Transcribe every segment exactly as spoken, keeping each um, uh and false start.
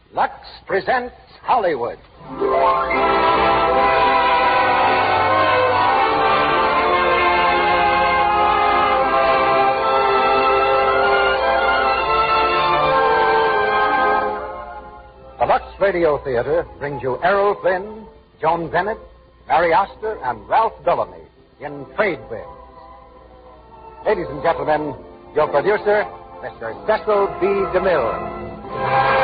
Lux presents Hollywood. The Lux Radio Theater brings you Errol Flynn, Joan Bennett, Mary Astor, and Ralph Bellamy in Trade Winds. Ladies and gentlemen, your producer, Mister Cecil B. DeMille.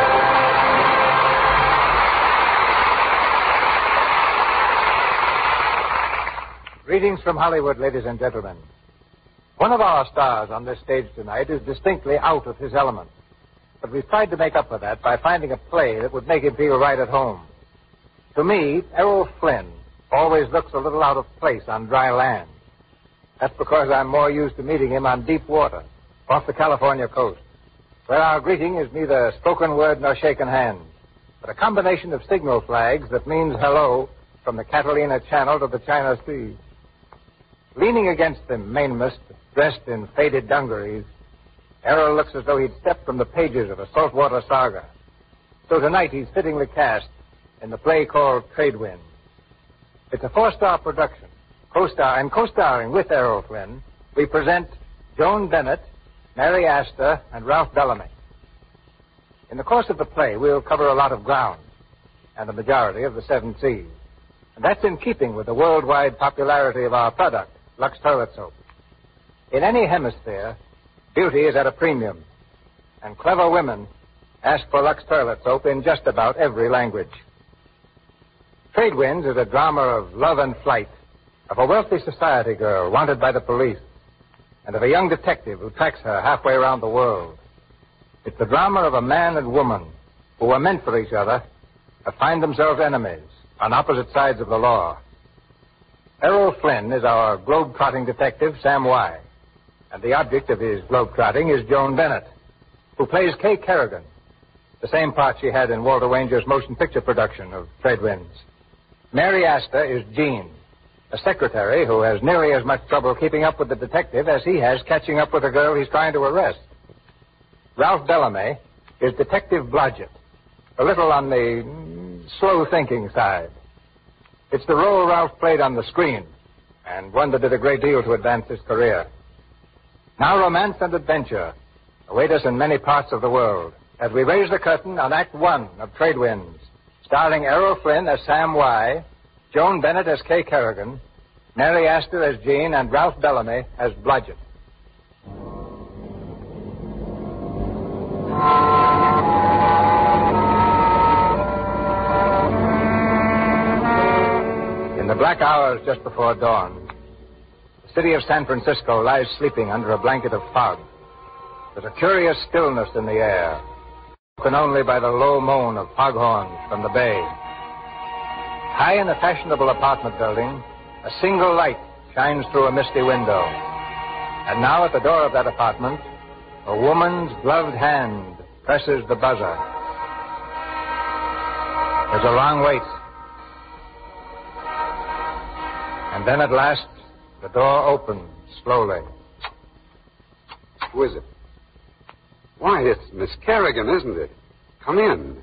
Greetings from Hollywood, ladies and gentlemen. One of our stars on this stage tonight is distinctly out of his element. But we've tried to make up for that by finding a play that would make him feel right at home. To me, Errol Flynn always looks a little out of place on dry land. That's because I'm more used to meeting him on deep water, off the California coast, where our greeting is neither spoken word nor shaken hand, but a combination of signal flags that means hello from the Catalina Channel to the China Sea. Leaning against the mainmast, dressed in faded dungarees, Errol looks as though he'd stepped from the pages of a saltwater saga. So tonight he's fittingly cast in the play called Trade Winds. It's a four-star production. Co-star and co-starring with Errol Flynn, we present Joan Bennett, Mary Astor, and Ralph Bellamy. In the course of the play, we'll cover a lot of ground and the majority of the seven seas. And that's in keeping with the worldwide popularity of our product, Lux Toilet Soap. In any hemisphere, beauty is at a premium, and clever women ask for Lux Toilet Soap in just about every language. Trade Winds is a drama of love and flight, of a wealthy society girl wanted by the police, and of a young detective who tracks her halfway around the world. It's the drama of a man and woman who were meant for each other, but find themselves enemies on opposite sides of the law. Errol Flynn is our globe-trotting detective, Sam Wye, and the object of his globe-trotting is Joan Bennett, who plays Kay Kerrigan, the same part she had in Walter Wanger's motion picture production of Trade Winds. Mary Astor is Jean, a secretary who has nearly as much trouble keeping up with the detective as he has catching up with the girl he's trying to arrest. Ralph Bellamy is Detective Blodgett, a little on the mm, slow-thinking side. It's the role Ralph played on the screen, and one that did a great deal to advance his career. Now romance and adventure await us in many parts of the world as we raise the curtain on Act One of Trade Winds, starring Errol Flynn as Sam Wye, Joan Bennett as Kay Kerrigan, Mary Astor as Jean, and Ralph Bellamy as Blodgett. In the black hours just before dawn, the city of San Francisco lies sleeping under a blanket of fog. There's a curious stillness in the air, broken only by the low moan of foghorns from the bay. High in a fashionable apartment building, a single light shines through a misty window. And now at the door of that apartment, a woman's gloved hand presses the buzzer. There's a long wait. And then at last, the door opens slowly. Who is it? Why, it's Miss Kerrigan, isn't it? Come in.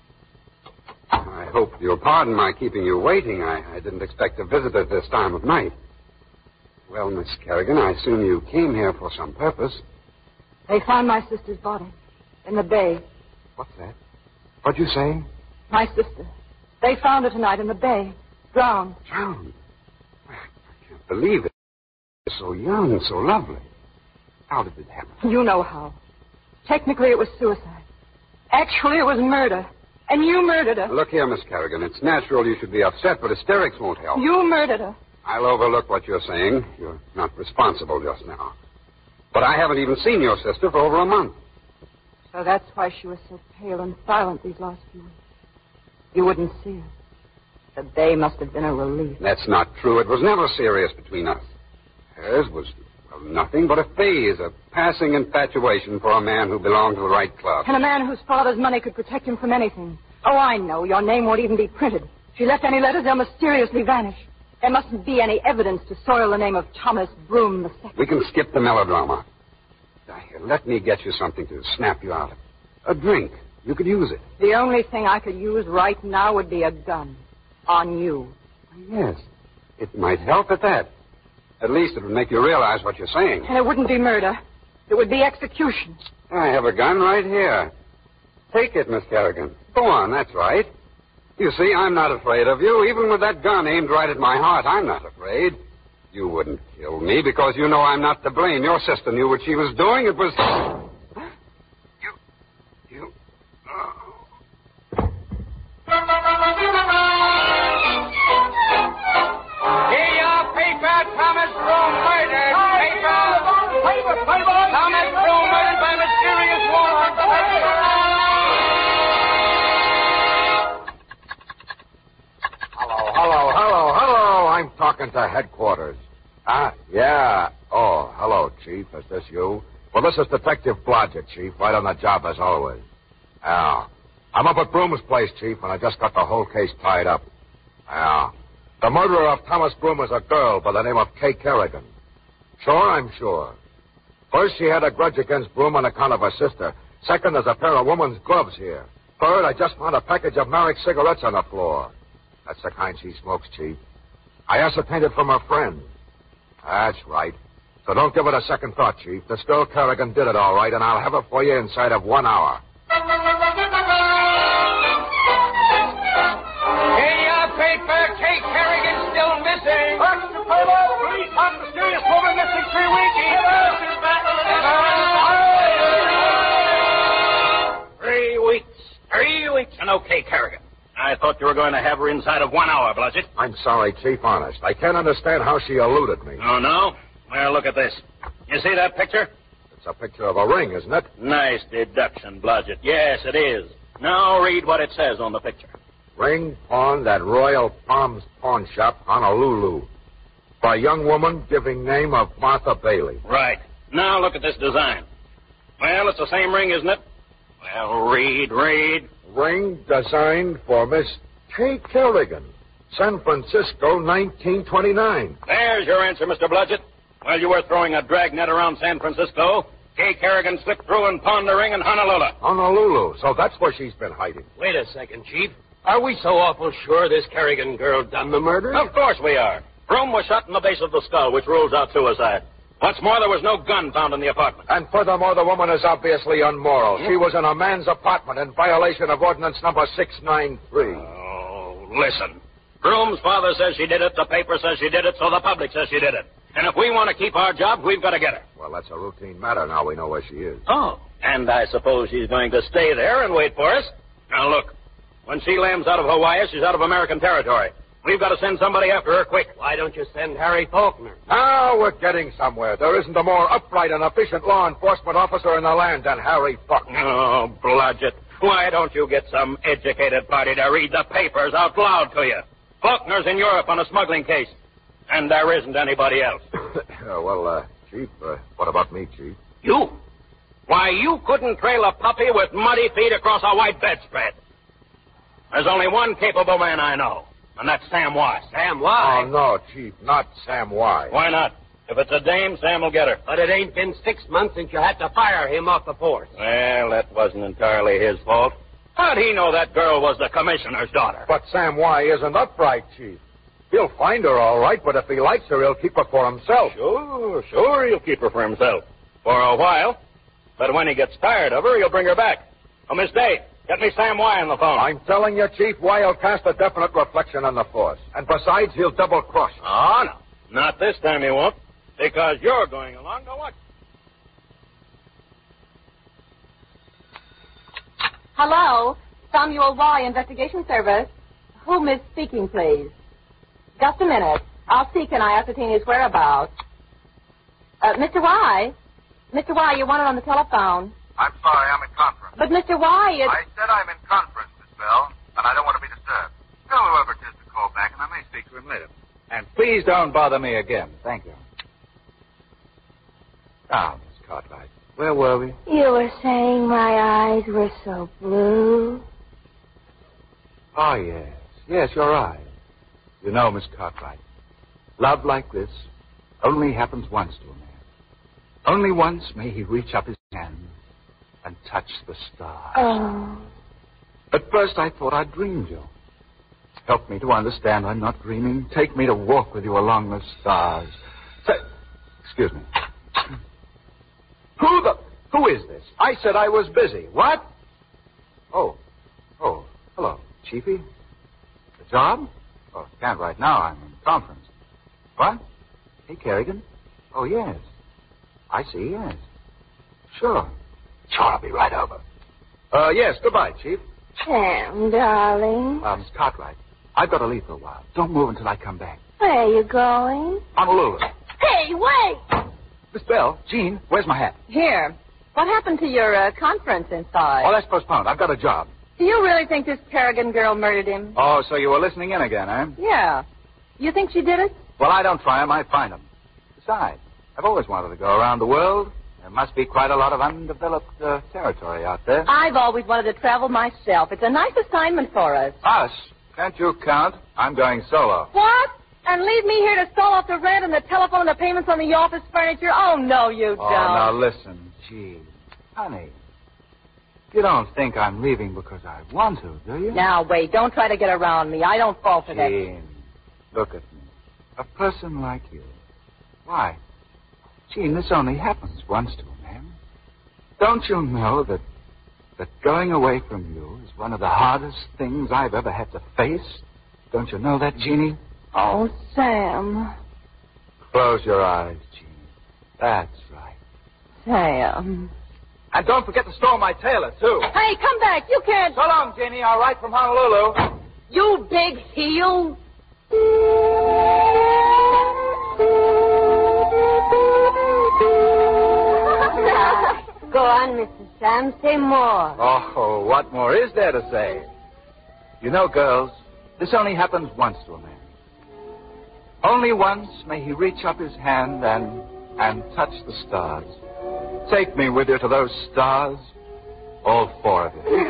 I hope you'll pardon my keeping you waiting. I, I didn't expect a visitor at this time of night. Well, Miss Kerrigan, I assume you came here for some purpose. They found my sister's body in the bay. What's that? What'd you say? My sister. They found her tonight in the bay, drowned. Drowned? I can't believe it. So young, so lovely. How did it happen? You know how. Technically, it was suicide. Actually, it was murder. And you murdered her. Look here, Miss Kerrigan. It's natural you should be upset, but hysterics won't help. You murdered her. I'll overlook what you're saying. You're not responsible just now. But I haven't even seen your sister for over a month. So that's why she was so pale and silent these last few weeks. You wouldn't see her. The bay must have been a relief. That's not true. It was never serious between us. Hers was, well, nothing but a phase, a passing infatuation for a man who belonged to the right club. And a man whose father's money could protect him from anything. Oh, I know. Your name won't even be printed. If she left any letters, they'll mysteriously vanish. There mustn't be any evidence to soil the name of Thomas Broom the Second. We can skip the melodrama. Now, here, let me get you something to snap you out of. A drink. You could use it. The only thing I could use right now would be a gun. On you. Yes. It might help at that. At least it would make you realize what you're saying. And it wouldn't be murder. It would be execution. I have a gun right here. Take it, Miss Kerrigan. Go on, that's right. You see, I'm not afraid of you. Even with that gun aimed right at my heart, I'm not afraid. You wouldn't kill me because you know I'm not to blame. Your sister knew what she was doing. It was... You... You... Oh. Here your paper, Thomas Broom murdered. Paper. Paper, paper. Thomas Broom murdered by mysterious warrant. Hello, hello, hello, hello. I'm talking to headquarters. Ah, yeah. Oh, hello, Chief. Is this you? Well, this is Detective Blodgett, Chief, right on the job as always. Yeah. I'm up at Broom's place, Chief, and I just got the whole case tied up. Yeah. The murderer of Thomas Broom is a girl by the name of Kay Kerrigan. Sure, I'm sure. First, she had a grudge against Broom on account of her sister. Second, there's a pair of woman's gloves here. Third, I just found a package of Marek cigarettes on the floor. That's the kind she smokes, Chief. I ascertained it from her friend. That's right. So don't give it a second thought, Chief. This girl Kerrigan did it all right, and I'll have it for you inside of one hour. Here your paper, Kay Kerrigan still missing. Mister Paper, police found mysterious woman missing three weeks. Three weeks. Three weeks. And okay, Kerrigan. I thought you were going to have her inside of one hour, Blodgett. I'm sorry, Chief, honest. I can't understand how she eluded me. Oh, no? Well, look at this. You see that picture? It's a picture of a ring, isn't it? Nice deduction, Blodgett. Yes, it is. Now read what it says on the picture. Ring pawned at Royal Palms Pawn Shop, Honolulu. For a young woman giving name of Martha Bailey. Right. Now look at this design. Well, it's the same ring, isn't it? Well, read, read. Ring designed for Miss Kay Kerrigan, San Francisco, nineteen twenty-nine. There's your answer, Mister Blodgett. While you were throwing a dragnet around San Francisco, Kay Kerrigan slipped through and pawned a ring in Honolulu. Honolulu, so that's where she's been hiding. Wait a second, Chief. Are we so awful sure this Kerrigan girl done the murder? Of course we are. Broom was shot in the base of the skull, which rules out suicide. What's more, there was no gun found in the apartment. And furthermore, the woman is obviously unmoral. Hmm? She was in a man's apartment in violation of ordinance number six nine three. Oh, listen. Broom's father says she did it, the paper says she did it, so the public says she did it. And if we want to keep our job, we've got to get her. Well, that's a routine matter. Now we know where she is. Oh, and I suppose she's going to stay there and wait for us? Now, look, when she lands out of Hawaii, she's out of American territory. We've got to send somebody after her quick. Why don't you send Harry Faulkner? Now we're getting somewhere. There isn't a more upright and efficient law enforcement officer in the land than Harry Faulkner. Oh, Blodgett, why don't you get some educated party to read the papers out loud to you? Faulkner's in Europe on a smuggling case, and there isn't anybody else. uh, well, uh, Chief, uh, what about me, Chief? You? Why, you couldn't trail a puppy with muddy feet across a white bedspread. There's only one capable man I know, and that's Sam Wise. Sam Wise? Oh, no, Chief, not Sam Wise. Why not? If it's a dame, Sam will get her. But it ain't been six months since you had to fire him off the force. Well, that wasn't entirely his fault. How'd he know that girl was the commissioner's daughter? But Sam Wise isn't upright, Chief. He'll find her all right, but if he likes her, he'll keep her for himself. Sure, sure, he'll keep her for himself. For a while. But when he gets tired of her, he'll bring her back. Oh, Miss Day, get me Sam Wye on the phone. I'm telling you, Chief, Wye will cast a definite reflection on the force. And besides, he'll double-cross you. Oh, no. Not this time he won't. Because you're going along to watch. Hello, Samuel Y. Investigation Service. Whom is speaking, please? Just a minute. I'll see can I ascertain his whereabouts. Uh, Mister Y? Mister Y, you want it on the telephone. I'm sorry, I'm in conference. But Mister Y, it's... I said I'm in conference, Miss Bell, and I don't want to be disturbed. Tell whoever it is to call back, and I may speak to him later. And please don't bother me again. Thank you. Now, Miss Cartwright, where were we? You were saying my eyes were so blue. Oh, yes. Yes, your eyes. You know, Miss Cartwright, love like this only happens once to a man. Only once may he reach up his hand and touch the stars. Oh. At first, I thought I dreamed you. Help me to understand I'm not dreaming. Take me to walk with you along the stars. Say, excuse me. Who the... Who is this? I said I was busy. What? Oh. Oh, hello, Chiefy. The job? Oh, can't right now. I'm in conference. What? Hey, Kerrigan. Oh, yes. I see, yes. Sure. Sure, I'll be right over. Uh, yes, goodbye, Chief. Sam, darling. Uh, Miss Cartwright, I've got to leave for a while. Don't move until I come back. Where are you going? Honolulu. Hey, wait! Miss Bell, Jean, where's my hat? Here. What happened to your uh, conference inside? Oh, that's postponed. I've got a job. Do you really think this Kerrigan girl murdered him? Oh, so you were listening in again, eh? Yeah. You think she did it? Well, I don't try 'em. I find 'em. Besides, I've always wanted to go around the world. There must be quite a lot of undeveloped uh, territory out there. I've always wanted to travel myself. It's a nice assignment for us. Us? Can't you count? I'm going solo. What? And leave me here to stall off the rent and the telephone and the payments on the office furniture? Oh, no, you Oh, don't. now listen, gee. Honey, you don't think I'm leaving because I want to, do you? Now, wait. Don't try to get around me. I don't fall for that. Jean, look at me. A person like you. Why? Jean, this only happens once to a man. Don't you know that that going away from you is one of the hardest things I've ever had to face? Don't you know that, Jeannie? Oh, Sam. Close your eyes, Jeannie. That's right. Sam. And don't forget to store my tailor, too. Hey, come back. You can't. So long, Jeannie. I'll write from Honolulu. You big heel. Go on, Mister Sam. Say more. Oh, what more is there to say? You know, girls, this only happens once to a man. Only once may he reach up his hand and and touch the stars. Take me with you to those stars, all four of you.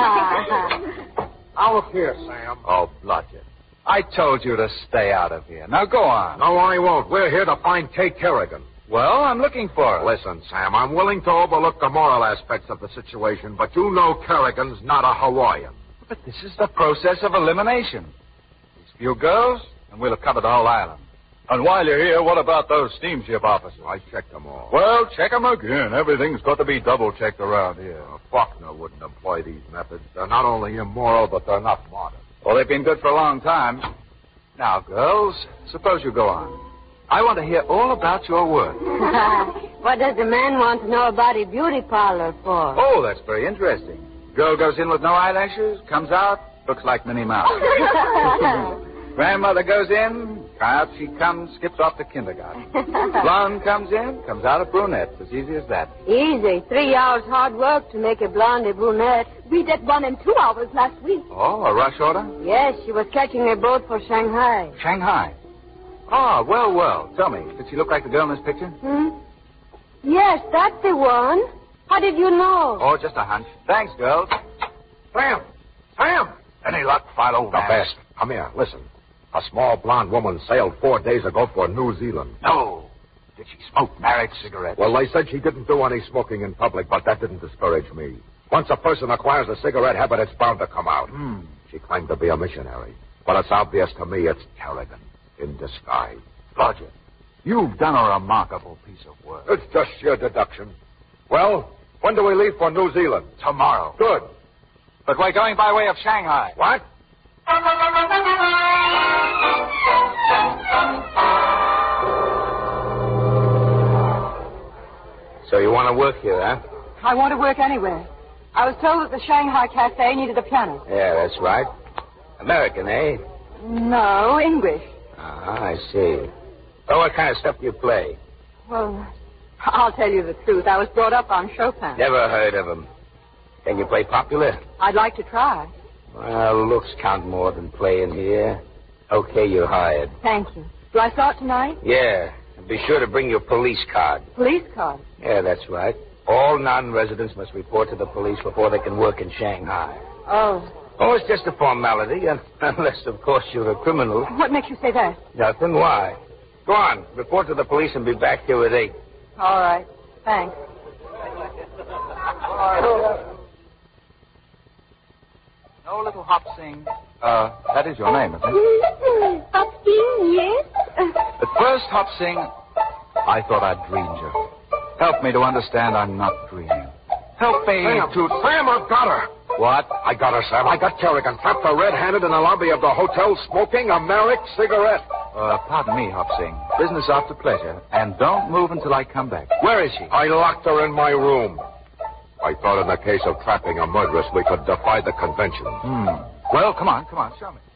Now look here, Sam. Oh, Blodgett. I told you to stay out of here. Now go on. No, I won't. We're here to find Kate Kerrigan. Well, I'm looking for her. Listen, Sam, I'm willing to overlook the moral aspects of the situation, but you know Kerrigan's not a Hawaiian. But this is the process of elimination. These few girls, and we'll have covered the whole island. And while you're here, what about those steamship officers? I checked them all. Well, check them again. Everything's got to be double-checked around here. Uh, Faulkner wouldn't employ these methods. They're not only immoral, but they're not modern. Well, they've been good for a long time. Now, girls, suppose you go on. I want to hear all about your work. What does the man want to know about a beauty parlor for? Oh, that's very interesting. Girl goes in with no eyelashes, comes out, looks like Minnie Mouse. Grandmother goes in, out she comes, skips off to kindergarten. Blonde comes in, comes out a brunette. As easy as that. Easy. Three hours hard work to make a blonde a brunette. We did one in two hours last week. Oh, a rush order? Yes, she was catching a boat for Shanghai. Shanghai. Oh, well, well. Tell me, did she look like the girl in this picture? Hmm? Yes, that's the one. How did you know? Oh, just a hunch. Thanks, girls. Sam! Sam! Any luck, Philo? The best. Come here, listen. A small blonde woman sailed four days ago for New Zealand. No. Did she smoke marriage cigarettes? Well, they said she didn't do any smoking in public, but that didn't discourage me. Once a person acquires a cigarette habit, it's bound to come out. Hmm. She claimed to be a missionary. But it's obvious to me it's Kerrigan in disguise. Roger, you've done a remarkable piece of work. It's just sheer deduction. Well, when do we leave for New Zealand? Tomorrow. Good. But we're going by way of Shanghai. What? So you want to work here, huh? I want to work anywhere. I was told that the Shanghai Cafe needed a pianist. Yeah, that's right. American, eh? No, English. Ah, I see. Oh, what kind of stuff do you play? Well, I'll tell you the truth. I was brought up on Chopin. Never heard of him. Can you play popular? I'd like to try. Well, looks count more than playing here. Okay, you're hired. Thank you. Do I start tonight? Yeah. And be sure to bring your police card. Police card? Yeah, that's right. All non-residents must report to the police before they can work in Shanghai. Oh. Oh, it's just a formality, un- unless, of course, you're a criminal. What makes you say that? Nothing. Why? Go on. Report to the police and be back here at eight. All right. Thanks. No, little Hop Sing. Uh, that is your name, isn't it? Hop Sing, yes. At first, Hop Sing, I thought I'd dreamed you. Help me to understand I'm not dreaming. Help me Sam, to... Sam, I've got her. What? I got her, Sam. I got Kerrigan trapped her red-handed in the lobby of the hotel smoking a Merrick cigarette. Uh, pardon me, Hop Sing. Business after pleasure. And don't move until I come back. Where is she? I locked her in my room. I thought in the case of trapping a murderess, we could defy the convention. Hmm. Well, come on, come on, show me.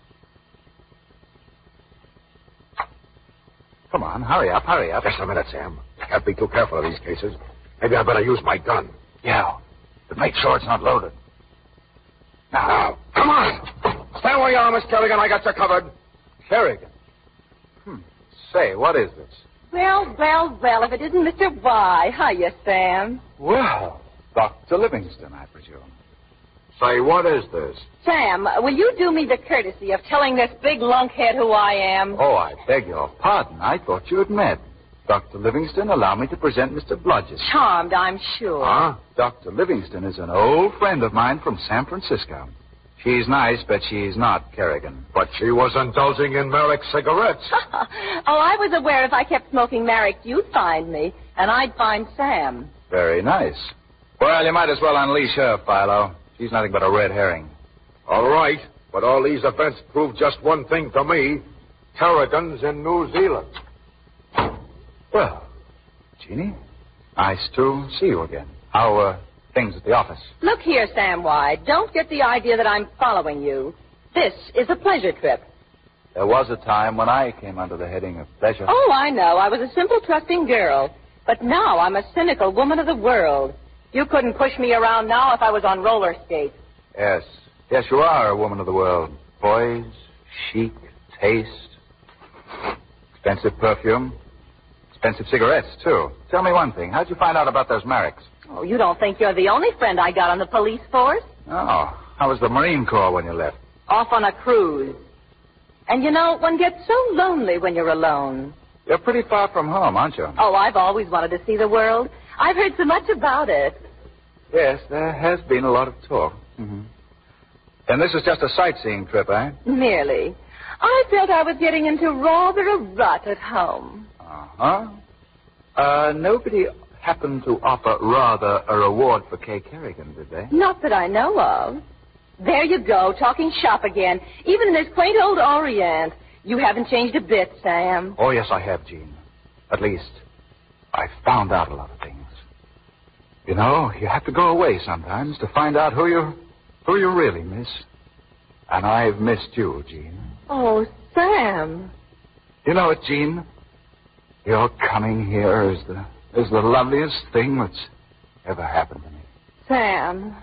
Come on, hurry up, hurry up. Just a minute, Sam. Can't be too careful of these cases. Maybe I better use my gun. Yeah, but make sure it's not loaded. Now, now come on. Stand where you are, Miss Kerrigan. I got you covered. Kerrigan? Hmm. Say, what is this? Well, well, well, if it isn't Mister Y. Hiya, Sam. Well, Doctor Livingston, I presume. Say, what is this? Sam, will you do me the courtesy of telling this big lunkhead who I am? Oh, I beg your pardon. I thought you had met. Doctor Livingston, allow me to present Mister Blodgett. Charmed, I'm sure. Huh? Doctor Livingston is an old friend of mine from San Francisco. She's nice, but she's not Kerrigan. But she was indulging in Merrick cigarettes. Oh, I was aware if I kept smoking Merrick, you'd find me, and I'd find Sam. Very nice. Well, you might as well unleash her, Philo. She's nothing but a red herring. All right, but all these events prove just one thing to me. Kerrigan's in New Zealand. Well, Jeannie, nice to see you again. How are things at the office? Look here, Sam Y. Don't get the idea that I'm following you. This is a pleasure trip. There was a time when I came under the heading of pleasure. Oh, I know. I was a simple, trusting girl. But now I'm a cynical woman of the world. You couldn't push me around now if I was on roller skates. Yes. Yes, you are a woman of the world. Poise, chic, taste, expensive perfume, expensive cigarettes, too. Tell me one thing. How'd you find out about those Merricks? Oh, you don't think you're the only friend I got on the police force? Oh. How was the Marine Corps when you left? Off on a cruise. And you know, one gets so lonely when you're alone. You're pretty far from home, aren't you? Oh, I've always wanted to see the world. I've heard so much about it. Yes, there has been a lot of talk. Mm-hmm. And this is just a sightseeing trip, eh? Merely. I felt I was getting into rather a rut at home. Uh-huh. Uh, nobody happened to offer rather a reward for Kay Kerrigan, did they? Not that I know of. There you go, talking shop again. Even in this quaint old Orient. You haven't changed a bit, Sam. Oh, yes, I have, Jean. At least, I found out a lot of things. You know, you have to go away sometimes to find out who you who you really miss. And I've missed you, Jean. Oh, Sam. You know it, Jean? Your coming here is the is the loveliest thing that's ever happened to me. Sam.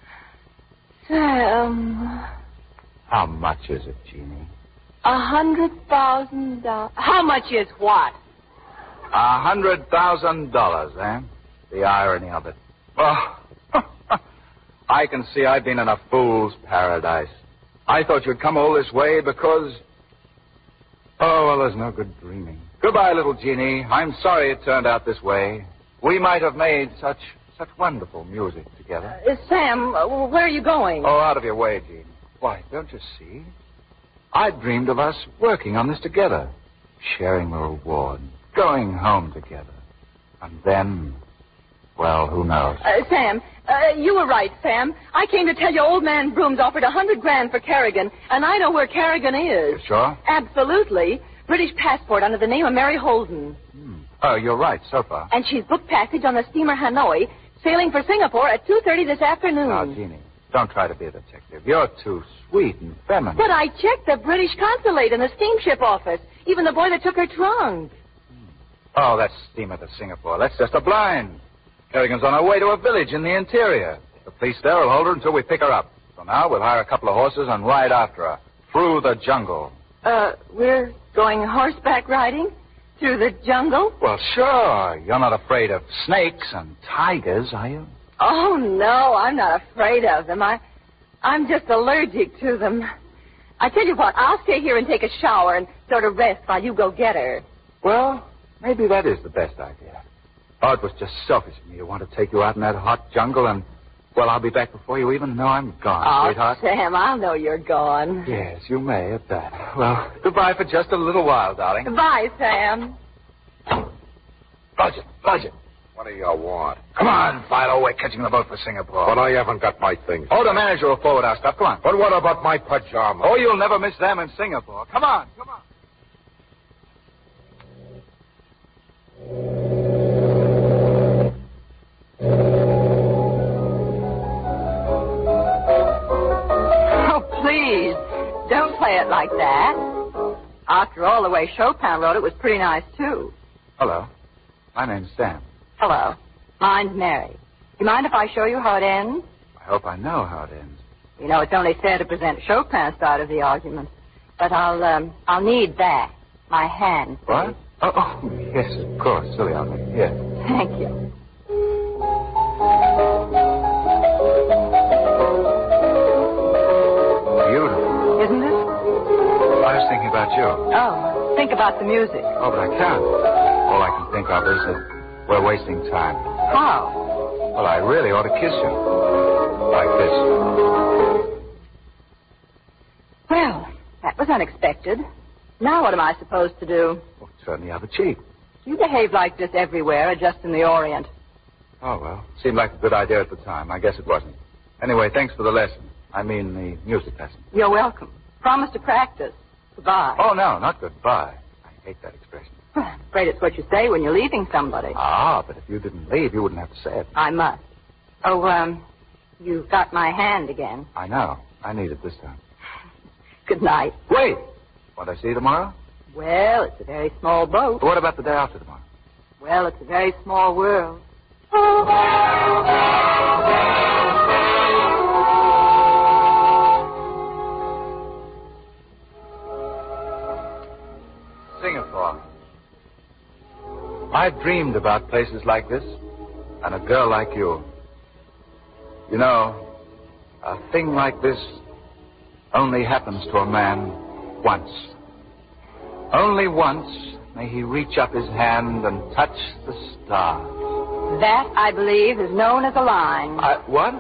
Sam. How much is it, Jeannie? A hundred thousand dollars. How much is what? A hundred thousand dollars, eh? The irony of it. Oh, I can see I've been in a fool's paradise. I thought you'd come all this way because... Oh, well, there's no good dreaming. Goodbye, little Jeannie. I'm sorry it turned out this way. We might have made such such wonderful music together. Uh, Sam, uh, where are you going? Oh, out of your way, Jean. Why, don't you see? I dreamed of us working on this together, sharing the reward, going home together. And then, well, who knows? Uh, Sam, uh, you were right, Sam. I came to tell you old man Brooms offered a hundred grand for Kerrigan, and I know where Kerrigan is. You sure? Absolutely. British passport under the name of Mary Holden. Hmm. Oh, you're right, so far. And she's booked passage on the steamer Hanoi, sailing for Singapore at two thirty this afternoon. Now, Jeannie, don't try to be a detective. You're too sweet and feminine. But I checked the British consulate and the steamship office, even the boy that took her trunk. Oh, that steamer to Singapore. That's just a blind. Kerrigan's on her way to a village in the interior. The police there will hold her until we pick her up. So now we'll hire a couple of horses and ride after her through the jungle. Uh, we're going horseback riding? Through the jungle? Well, sure. You're not afraid of snakes and tigers, are you? Oh, no, I'm not afraid of them. I, I'm just allergic to them. I tell you what, I'll stay here and take a shower and sort of rest while you go get her. Well, maybe that is the best idea. Oh, it was just selfish of me to want to take you out in that hot jungle and, well, I'll be back before you even know I'm gone, oh, sweetheart. Sam, I'll know you're gone. Yes, you may at that. Well, goodbye for just a little while, darling. Goodbye, Sam. Blodgett, Blodgett. What do you want? Come on, Philo. We're catching the boat for Singapore. But I haven't got my things. Oh, the manager will forward our stuff. Come on. But what about my pajamas? Oh, you'll never miss them in Singapore. Come on, come on. Oh, please. Don't play it like that. After all, the way Chopin wrote it was pretty nice, too. Hello. My name's Sam. Hello. Mine's Mary. You mind if I show you how it ends? I hope I know how it ends. You know, it's only fair to present Chopin's side of the argument. But I'll, um, I'll need that. My hand, please. What? Oh, oh, yes, of course. Silly of me. Yes. Thank you. Beautiful. Isn't it? I was thinking about you. Oh, think about the music. Oh, but I can't. All I can think of is that we're wasting time. How? Well, I really ought to kiss you. Like this. Well, that was unexpected. Now what am I supposed to do? Well, turn the other cheek. You behave like this everywhere, or just in the Orient? Oh, well, seemed like a good idea at the time. I guess it wasn't. Anyway, thanks for the lesson. I mean the music lesson. You're welcome. Promise to practice. Goodbye. Oh, no, not goodbye. I hate that expression. I'm afraid it's what you say when you're leaving somebody. Ah, but if you didn't leave, you wouldn't have to say it. I must. Oh, um, you've got my hand again. I know. I need it this time. Good night. Wait! Won't I see you tomorrow? Well, it's a very small boat. But what about the day after tomorrow? Well, it's a very small world. Singapore. I've dreamed about places like this and a girl like you. You know, a thing like this only happens to a man once. Only once may he reach up his hand and touch the stars. That, I believe, is known as a line. I, what?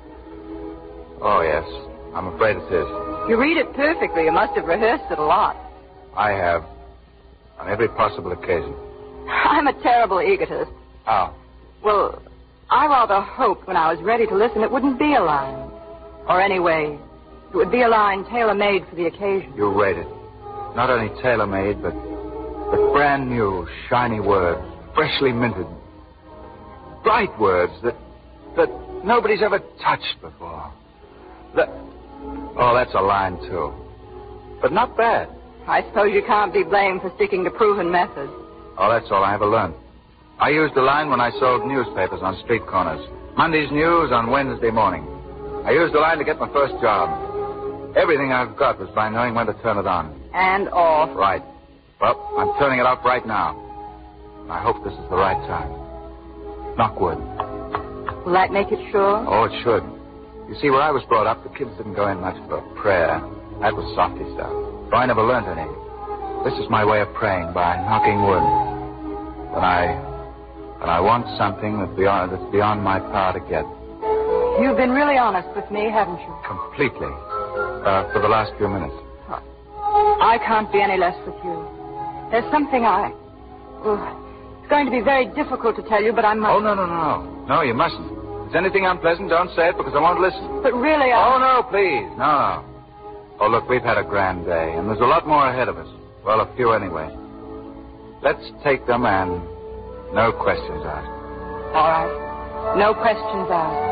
Oh, yes. I'm afraid it is. You read it perfectly. You must have rehearsed it a lot. I have. On every possible occasion. I'm a terrible egotist. How? Well, I rather hoped when I was ready to listen it wouldn't be a line. Or anyway, it would be a line tailor-made for the occasion. You rate it. Not only tailor-made, but, but brand new, shiny words, freshly minted. Bright words that that nobody's ever touched before. That, oh, that's a line, too. But not bad. I suppose you can't be blamed for sticking to proven methods. Oh, that's all I ever learned. I used the line when I sold newspapers on street corners. Monday's news on Wednesday morning. I used the line to get my first job. Everything I've got was by knowing when to turn it on. And off. Right. Well, I'm turning it off right now. I hope this is the right time. Knock wood. Will that make it sure? Oh, it should. You see, where I was brought up, the kids didn't go in much for prayer. That was softy stuff. So I never learned any. This is my way of praying, by knocking wood. When I, when I want something that's beyond, that's beyond my power to get. You've been really honest with me, haven't you? Completely. Uh, for the last few minutes. Oh, I can't be any less with you. There's something I... Oh, it's going to be very difficult to tell you, but I must... Oh, no, no, no. No, you mustn't. If there's anything unpleasant, don't say it, because I won't listen. But really, I... Oh, no, please. No, no. Oh, look, we've had a grand day, and there's a lot more ahead of us. Well, a few anyway. Let's take them and no questions asked. All right. No questions asked.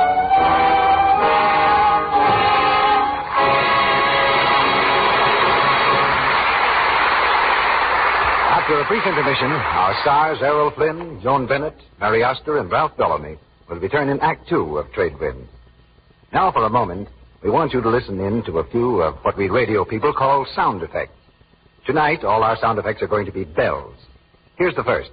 After a brief intermission, our stars Errol Flynn, Joan Bennett, Mary Astor, and Ralph Bellamy will return in Act Two of Trade Winds. Now, for a moment, we want you to listen in to a few of what we radio people call sound effects. Tonight, all our sound effects are going to be bells. Here's the first.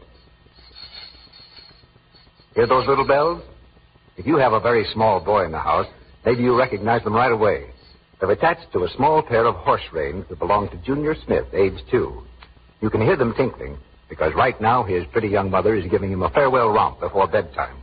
Hear those little bells? If you have a very small boy in the house, maybe you recognize them right away. They're attached to a small pair of horse reins that belong to Junior Smith, age two. You can hear them tinkling, because right now his pretty young mother is giving him a farewell romp before bedtime.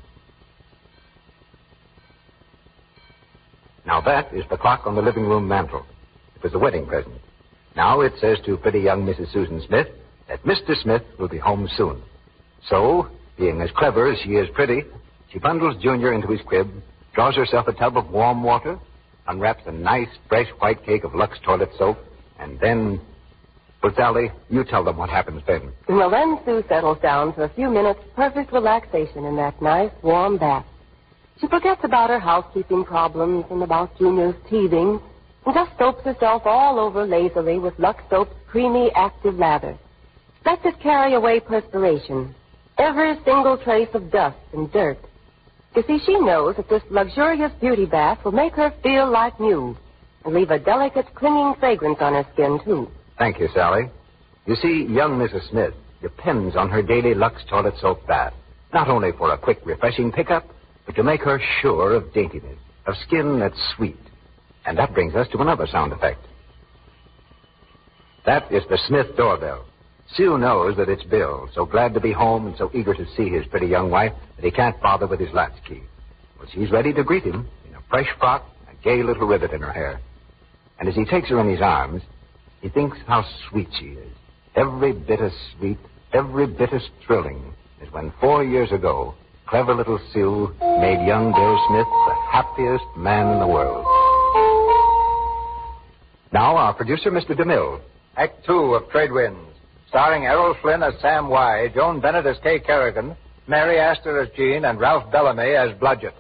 Now that is the clock on the living room mantel. It was a wedding present. Now it says to pretty young Missus Susan Smith that Mister Smith will be home soon. So, being as clever as she is pretty, she bundles Junior into his crib, draws herself a tub of warm water, unwraps a nice, fresh white cake of Lux toilet soap, and then... Well, Sally, you tell them what happens then. Well, then Sue settles down for a few minutes of perfect relaxation in that nice, warm bath. She forgets about her housekeeping problems and about Junior's teething, and just soaps herself all over lazily with Lux Soap's creamy, active lather. Lets it carry away perspiration, every single trace of dust and dirt. You see, she knows that this luxurious beauty bath will make her feel like new and leave a delicate, clinging fragrance on her skin, too. Thank you, Sally. You see, young Missus Smith depends on her daily Lux toilet soap bath, not only for a quick, refreshing pickup, but to make her sure of daintiness, of skin that's sweet. And that brings us to another sound effect. That is the Smith doorbell. Sue knows that it's Bill, so glad to be home and so eager to see his pretty young wife that he can't bother with his latchkey. Well, she's ready to greet him in a fresh frock, a gay little ribbon in her hair. And as he takes her in his arms, he thinks how sweet she is. Every bit as sweet, every bit as thrilling as when four years ago, clever little Sue made young Bill Smith the happiest man in the world. Now, our producer, Mister DeMille. Act two of Trade Winds, starring Errol Flynn as Sam Y., Joan Bennett as Kay Kerrigan, Mary Astor as Jean, and Ralph Bellamy as Bludgett.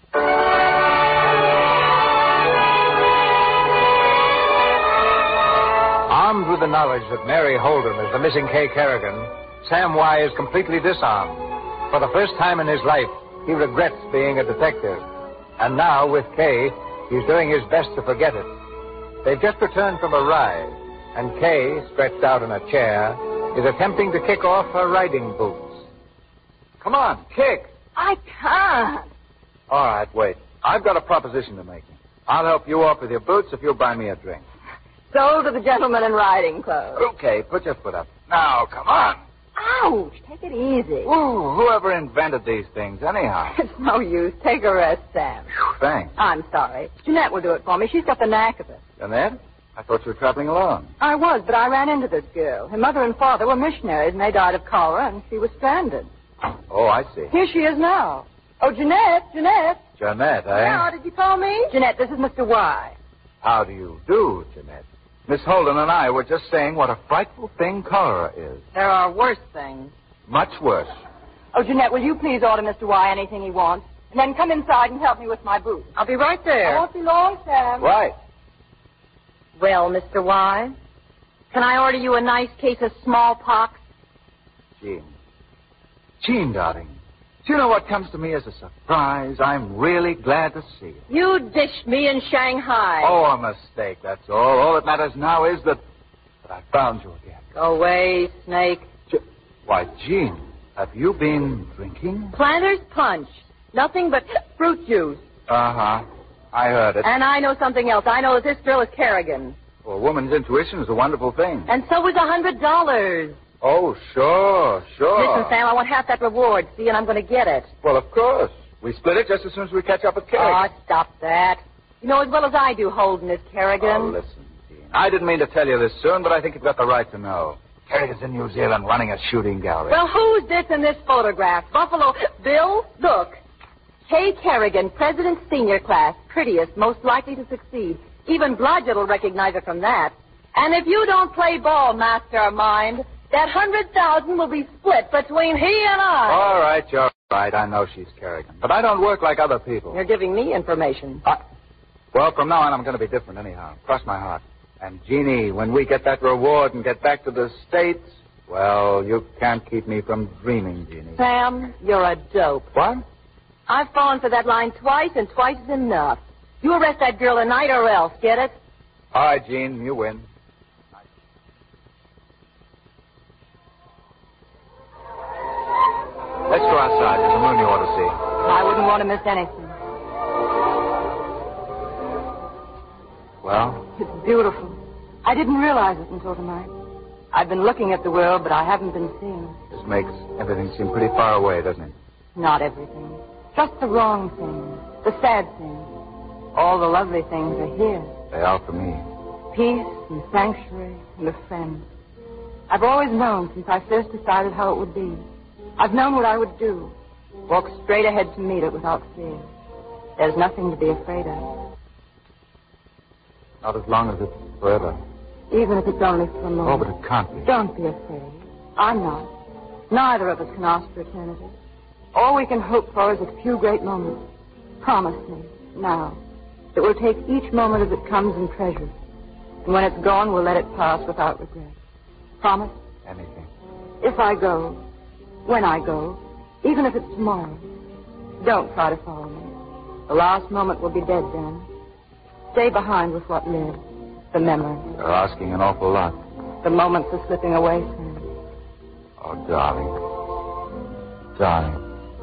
Armed with the knowledge that Mary Holden is the missing Kay Kerrigan, Sam Y. is completely disarmed. For the first time in his life, he regrets being a detective. And now, with Kay, he's doing his best to forget it. They've just returned from a ride, and Kay, stretched out in a chair, is attempting to kick off her riding boots. Come on, kick. I can't. All right, wait. I've got a proposition to make you. I'll help you off with your boots if you'll buy me a drink. Sold to the gentleman in riding clothes. Okay, put your foot up. Now, come on. Ouch! Take it easy. Ooh, whoever invented these things, anyhow? It's no use. Take a rest, Sam. Thanks. I'm sorry. Jeanette will do it for me. She's got the knack of it. Jeanette? I thought you were traveling alone. I was, but I ran into this girl. Her mother and father were missionaries, and they died of cholera, and she was stranded. Oh, I see. Here she is now. Oh, Jeanette, Jeanette. Jeanette, eh? Yeah, did you call me? Jeanette, this is Mister Y. How do you do, Jeanette? Miss Holden and I were just saying what a frightful thing cholera is. There are worse things. Much worse. Oh, Jeanette, will you please order Mister Y anything he wants? And then come inside and help me with my boots. I'll be right there. I won't be long, Sam. Right. Well, Mister Y, can I order you a nice case of smallpox? Jean. Jean, darling. Do you know what comes to me as a surprise? I'm really glad to see you. You dished me in Shanghai. Oh, a mistake, that's all. All that matters now is that, that I found you again. Go away, Snake. Je- Why, Jean, have you been drinking? Planter's Punch. Nothing but fruit juice. Uh-huh. I heard it. And I know something else. I know that this girl is Kerrigan. Well, a woman's intuition is a wonderful thing. And so is a hundred dollars. Oh, sure, sure. Listen, Sam, I want half that reward, see, and I'm going to get it. Well, of course. We split it just as soon as we catch up with Kerrigan. Oh, stop that. You know as well as I do Holden is Kerrigan. Oh, listen, Dean. I didn't mean to tell you this soon, but I think you've got the right to know. Kerrigan's in New Zealand running a shooting gallery. Well, who's this in this photograph? Buffalo Bill? Look. Kay Kerrigan, President's senior class, prettiest, most likely to succeed. Even Blodgett will recognize her from that. And if you don't play ball, mastermind, that hundred thousand will be split between he and I. All right, you're right. I know she's Kerrigan. But I don't work like other people. You're giving me information. Uh, well, from now on, I'm going to be different anyhow. Cross my heart. And, Jeannie, when we get that reward and get back to the States, well, you can't keep me from dreaming, Jeannie. Sam, you're a dope. What? I've fallen for that line twice, and twice is enough. You arrest that girl tonight or else, get it? All right, Jean, you win. Let's go outside. There's a moon you ought to see. I wouldn't want to miss anything. Well? It's beautiful. I didn't realize it until tonight. I've been looking at the world, but I haven't been seeing. This makes everything seem pretty far away, doesn't it? Not everything. Just the wrong things, the sad things. All the lovely things are here. They are for me. Peace and sanctuary and a friend. I've always known since I first decided how it would be. I've known what I would do. Walk straight ahead to meet it without fear. There's nothing to be afraid of. Not as long as it's forever. Even if it's only for a moment. Oh, but it can't be. Don't be afraid. I'm not. Neither of us can ask for eternity. All we can hope for is a few great moments. Promise me, now, that we'll take each moment as it comes and treasure it. And when it's gone, we'll let it pass without regret. Promise? Anything. If I go, when I go, even if it's tomorrow, don't try to follow me. The last moment will be dead then. Stay behind with what lives. The memory. You're asking an awful lot. The moments are slipping away, Sam. Oh, darling. Darling.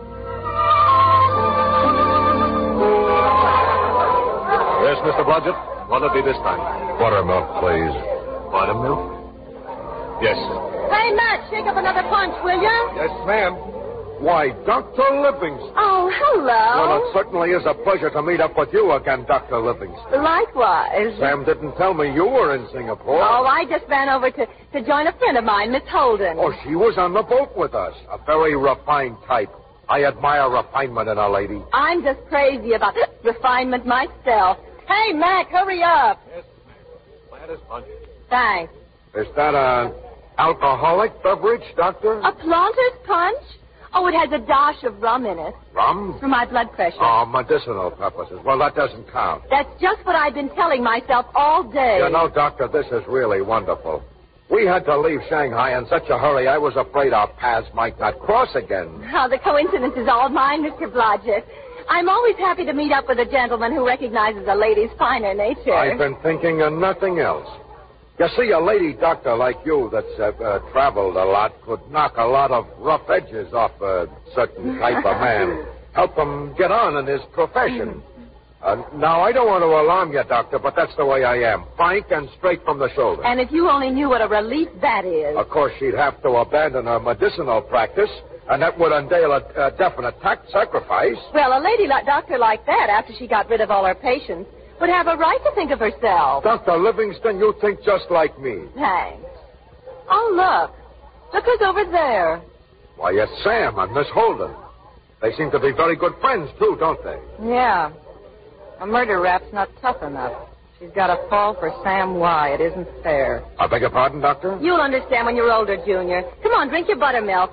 Yes, Mister Blodgett? What'll it be this time? Buttermilk, please. Buttermilk? Yes. Hey, Matt, shake up another punch, will you? Yes, ma'am. Why, Doctor Livingston. Oh, hello. Well, it certainly is a pleasure to meet up with you again, Doctor Livingston. Likewise. Sam didn't tell me you were in Singapore. Oh, I just ran over to, to join a friend of mine, Miss Holden. Oh, she was on the boat with us. A very refined type. I admire refinement in a lady. I'm just crazy about refinement myself. Hey, Mac, hurry up. Yes, ma'am. Planter's punch. Thanks. Is that an alcoholic beverage, Doctor? A planter's punch? Oh, it has a dash of rum in it. Rum? For my blood pressure. Oh, medicinal purposes. Well, that doesn't count. That's just what I've been telling myself all day. You know, Doctor, this is really wonderful. We had to leave Shanghai in such a hurry, I was afraid our paths might not cross again. Oh, the coincidence is all mine, Mister Blodgett. I'm always happy to meet up with a gentleman who recognizes a lady's finer nature. I've been thinking of nothing else. You see, a lady doctor like you that's uh, uh, traveled a lot could knock a lot of rough edges off a certain type of man. Help him get on in his profession. Uh, now, I don't want to alarm you, Doctor, but that's the way I am. Frank and straight from the shoulder. And if you only knew what a relief that is. Of course, she'd have to abandon her medicinal practice, and that would entail a, a definite tax sacrifice. Well, a lady like doctor like that, after she got rid of all her patients, would have a right to think of herself. Doctor Livingston, you think just like me. Thanks. Oh, look. Look who's over there. Why, it's Sam and Miss Holden. They seem to be very good friends, too, don't they? Yeah. A murder rap's not tough enough. She's got a fall for Sam Y. It isn't fair. I beg your pardon, Doctor? You'll understand when you're older, Junior. Come on, drink your buttermilk.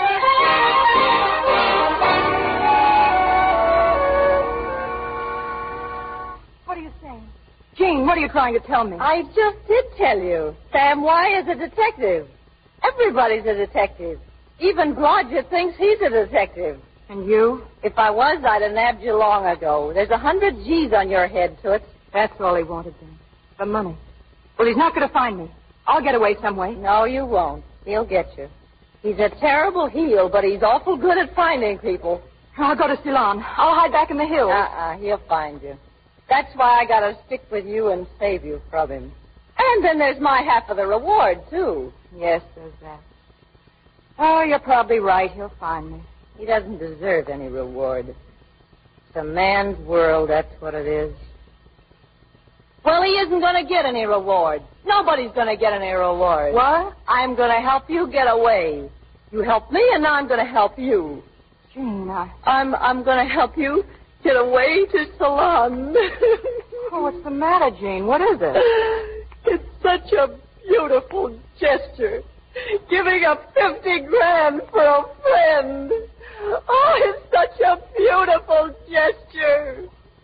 What are you saying? Jean, what are you trying to tell me? I just did tell you. Sam Y. is a detective. Everybody's a detective. Even Blodgett thinks he's a detective. And you? If I was, I'd have nabbed you long ago. There's a hundred G's on your head, Toots. That's all he wanted, then. The money. Well, he's not going to find me. I'll get away some way. No, you won't. He'll get you. He's a terrible heel, but he's awful good at finding people. I'll go to Ceylon. I'll hide back in the hills. Uh-uh, he'll find you. That's why I gotta stick with you and save you from him. And then there's my half of the reward, too. Yes, there's that. Oh, you're probably right. He'll find me. He doesn't deserve any reward. It's a man's world, that's what it is. Well, he isn't going to get any reward. Nobody's going to get any reward. What? I'm going to help you get away. You help me, and now I'm going to help you. Jean, I... I'm, I'm going to help you get away to Ceylon. Oh, what's the matter, Jean? What is it? It's such a beautiful gesture. Giving up fifty grand for a friend. Oh, it's such a beautiful gesture.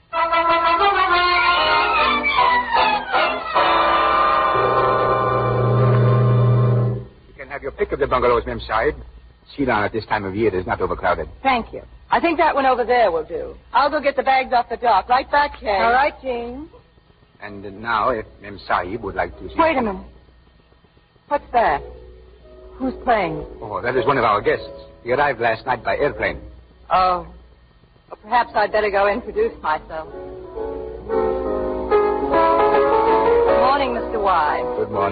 You can have your pick of the bungalows, Mem Sahib. Ceylon at this time of year is not overcrowded. Thank you. I think that one over there will do. I'll go get the bags off the dock. Right back, Kay. All right, Jean. And uh, now, if Mem Sahib would like to see... Wait a minute. What's that? Who's playing? Oh, that is one of our guests. He arrived last night by airplane. Oh. Well, perhaps I'd better go introduce myself. Good morning, Mister Y. Good morning.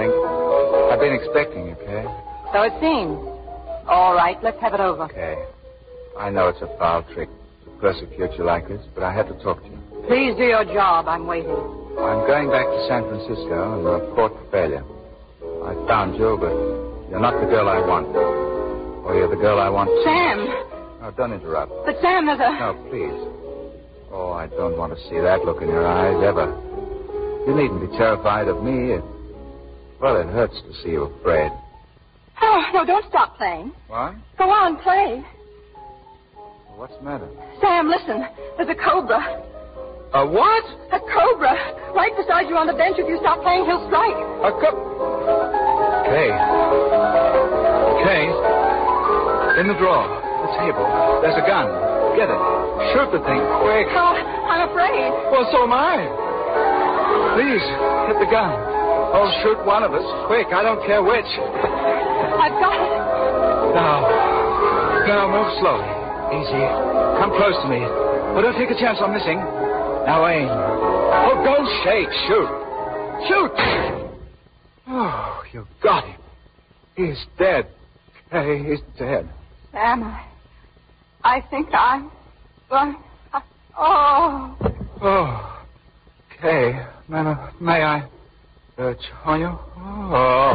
I've been expecting you, Kay. So it seems. All right, let's have it over. Kay, I know it's a foul trick to persecute you like this, but I had to talk to you. Please do your job. I'm waiting. I'm going back to San Francisco and report failure. I found you, but you're not the girl I want. Or you're the girl I want. Sam! No, don't interrupt. But, Sam, there's a... No, please. Oh, I don't want to see that look in your eyes, ever. You needn't be terrified of me. It, well, it hurts to see you afraid. Oh, no, don't stop playing. What? Go on, play. What's the matter? Sam, listen. There's a cobra. A what? A cobra. Right beside you on the bench. If you stop playing, he'll strike. A cobra? Kay. Kay. In the drawer. The table. There's a gun. Get it. Shoot the thing. Quick. Oh, I'm afraid. Well, so am I. Please, hit the gun. Oh, shoot one of us. Quick. I don't care which. I've got it. Now. Now, move slowly. Easy. Come close to me. Oh, don't take a chance on missing. Now aim. Oh, don't shake. Shoot. Shoot. Oh, you got him. He's dead. Hey, he's dead. Sam, I, I think I'm... Well, I, oh. Oh. Kay, may, may I search on you? Oh.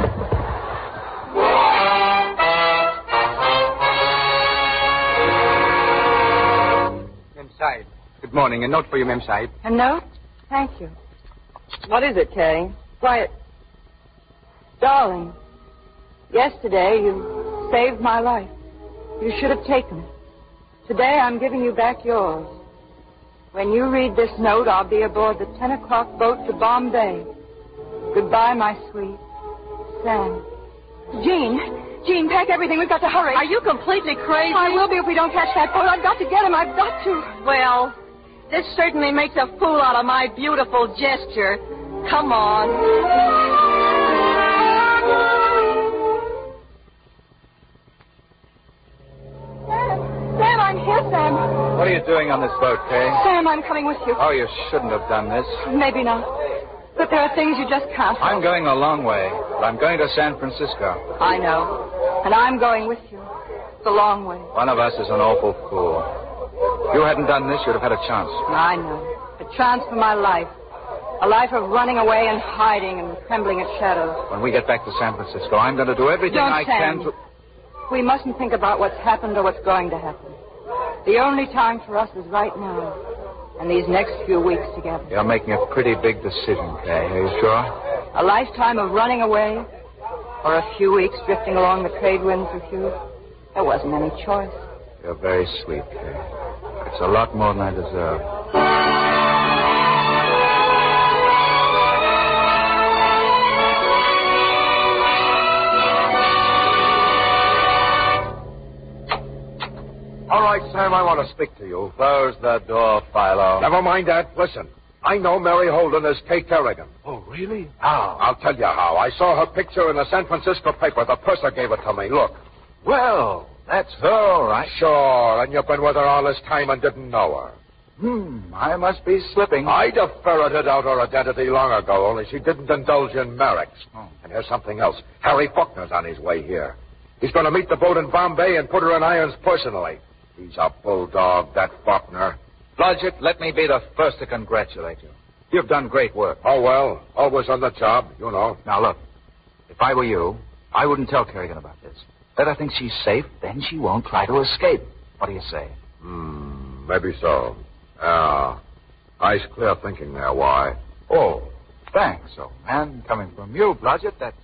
Mem Sahib. Good morning. A note for you, Mem Sahib. A note? Thank you. What is it, Kay? Why, it... Darling, yesterday you saved my life. You should have taken it. Today I'm giving you back yours. When you read this note, I'll be aboard the ten o'clock boat to Bombay. Goodbye, my sweet. Sam. Jean. Jean, pack everything. We've got to hurry. Are you completely crazy? I will be if we don't catch that boat. I've got to get him. I've got to. Well, this certainly makes a fool out of my beautiful gesture. Come on. Sam, I'm here, Sam. What are you doing on this boat, Kay? Sam, I'm coming with you. Oh, you shouldn't have done this. Maybe not. But there are things you just can't. I'm going a long way, but I'm going to San Francisco. I know. And I'm going with you. It's a long way. One of us is an awful fool. If you hadn't done this, you'd have had a chance. I know. A chance for my life. A life of running away and hiding and trembling at shadows. When we get back to San Francisco, I'm going to do everything Don't, I Sam. can to... We mustn't think about what's happened or what's going to happen. The only time for us is right now. And these next few weeks together. You're making a pretty big decision, Kay. Are you sure? A lifetime of running away, or a few weeks drifting along the trade winds with you. There wasn't any choice. You're very sweet, Kay. It's a lot more than I deserve. All right, Sam, I want to speak to you. Close the door, Philo. Never mind that. Listen, I know Mary Holden as Kay Kerrigan. Oh, really? How? I'll tell you how. I saw her picture in the San Francisco paper. The purser gave it to me. Look. Well, that's her, all right. Sure, and you've been with her all this time and didn't know her. Hmm, I must be slipping. I'd have ferreted out her identity long ago, only she didn't indulge in Merrick's. Oh. And here's something else. Harry Faulkner's on his way here. He's going to meet the boat in Bombay and put her in irons personally. He's a bulldog, that Faulkner. Blodgett, let me be the first to congratulate you. You've done great work. Oh, well, always on the job, you know. Now, look, if I were you, I wouldn't tell Kerrigan about this. Let her think she's safe, then she won't try to escape. What do you say? Hmm, maybe so. Ah, nice clear thinking there, why? Oh, thanks, old man. Coming from you, Blodgett, that's...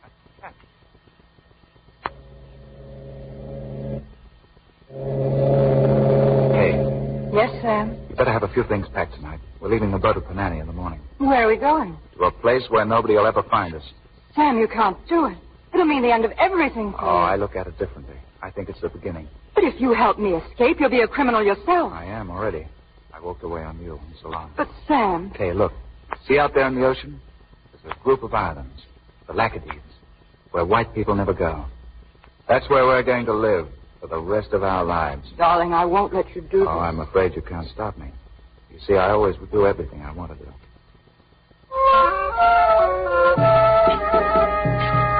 Hey. Yes, Sam? You better have a few things packed tonight. We're leaving the boat at Penani in the morning. Where are we going? To a place where nobody will ever find us. Sam, you can't do it. It'll mean the end of everything for Oh, you. I look at it differently. I think it's the beginning. But if you help me escape, you'll be a criminal yourself. I am already. I walked away on you in Ceylon. But, Sam... Okay, look. See out there in the ocean? There's a group of islands, the Lacadives, where white people never go. That's where we're going to live for the rest of our lives. Darling, I won't let you do this. Oh, I'm afraid you can't stop me. You see, I always would do everything I want to do.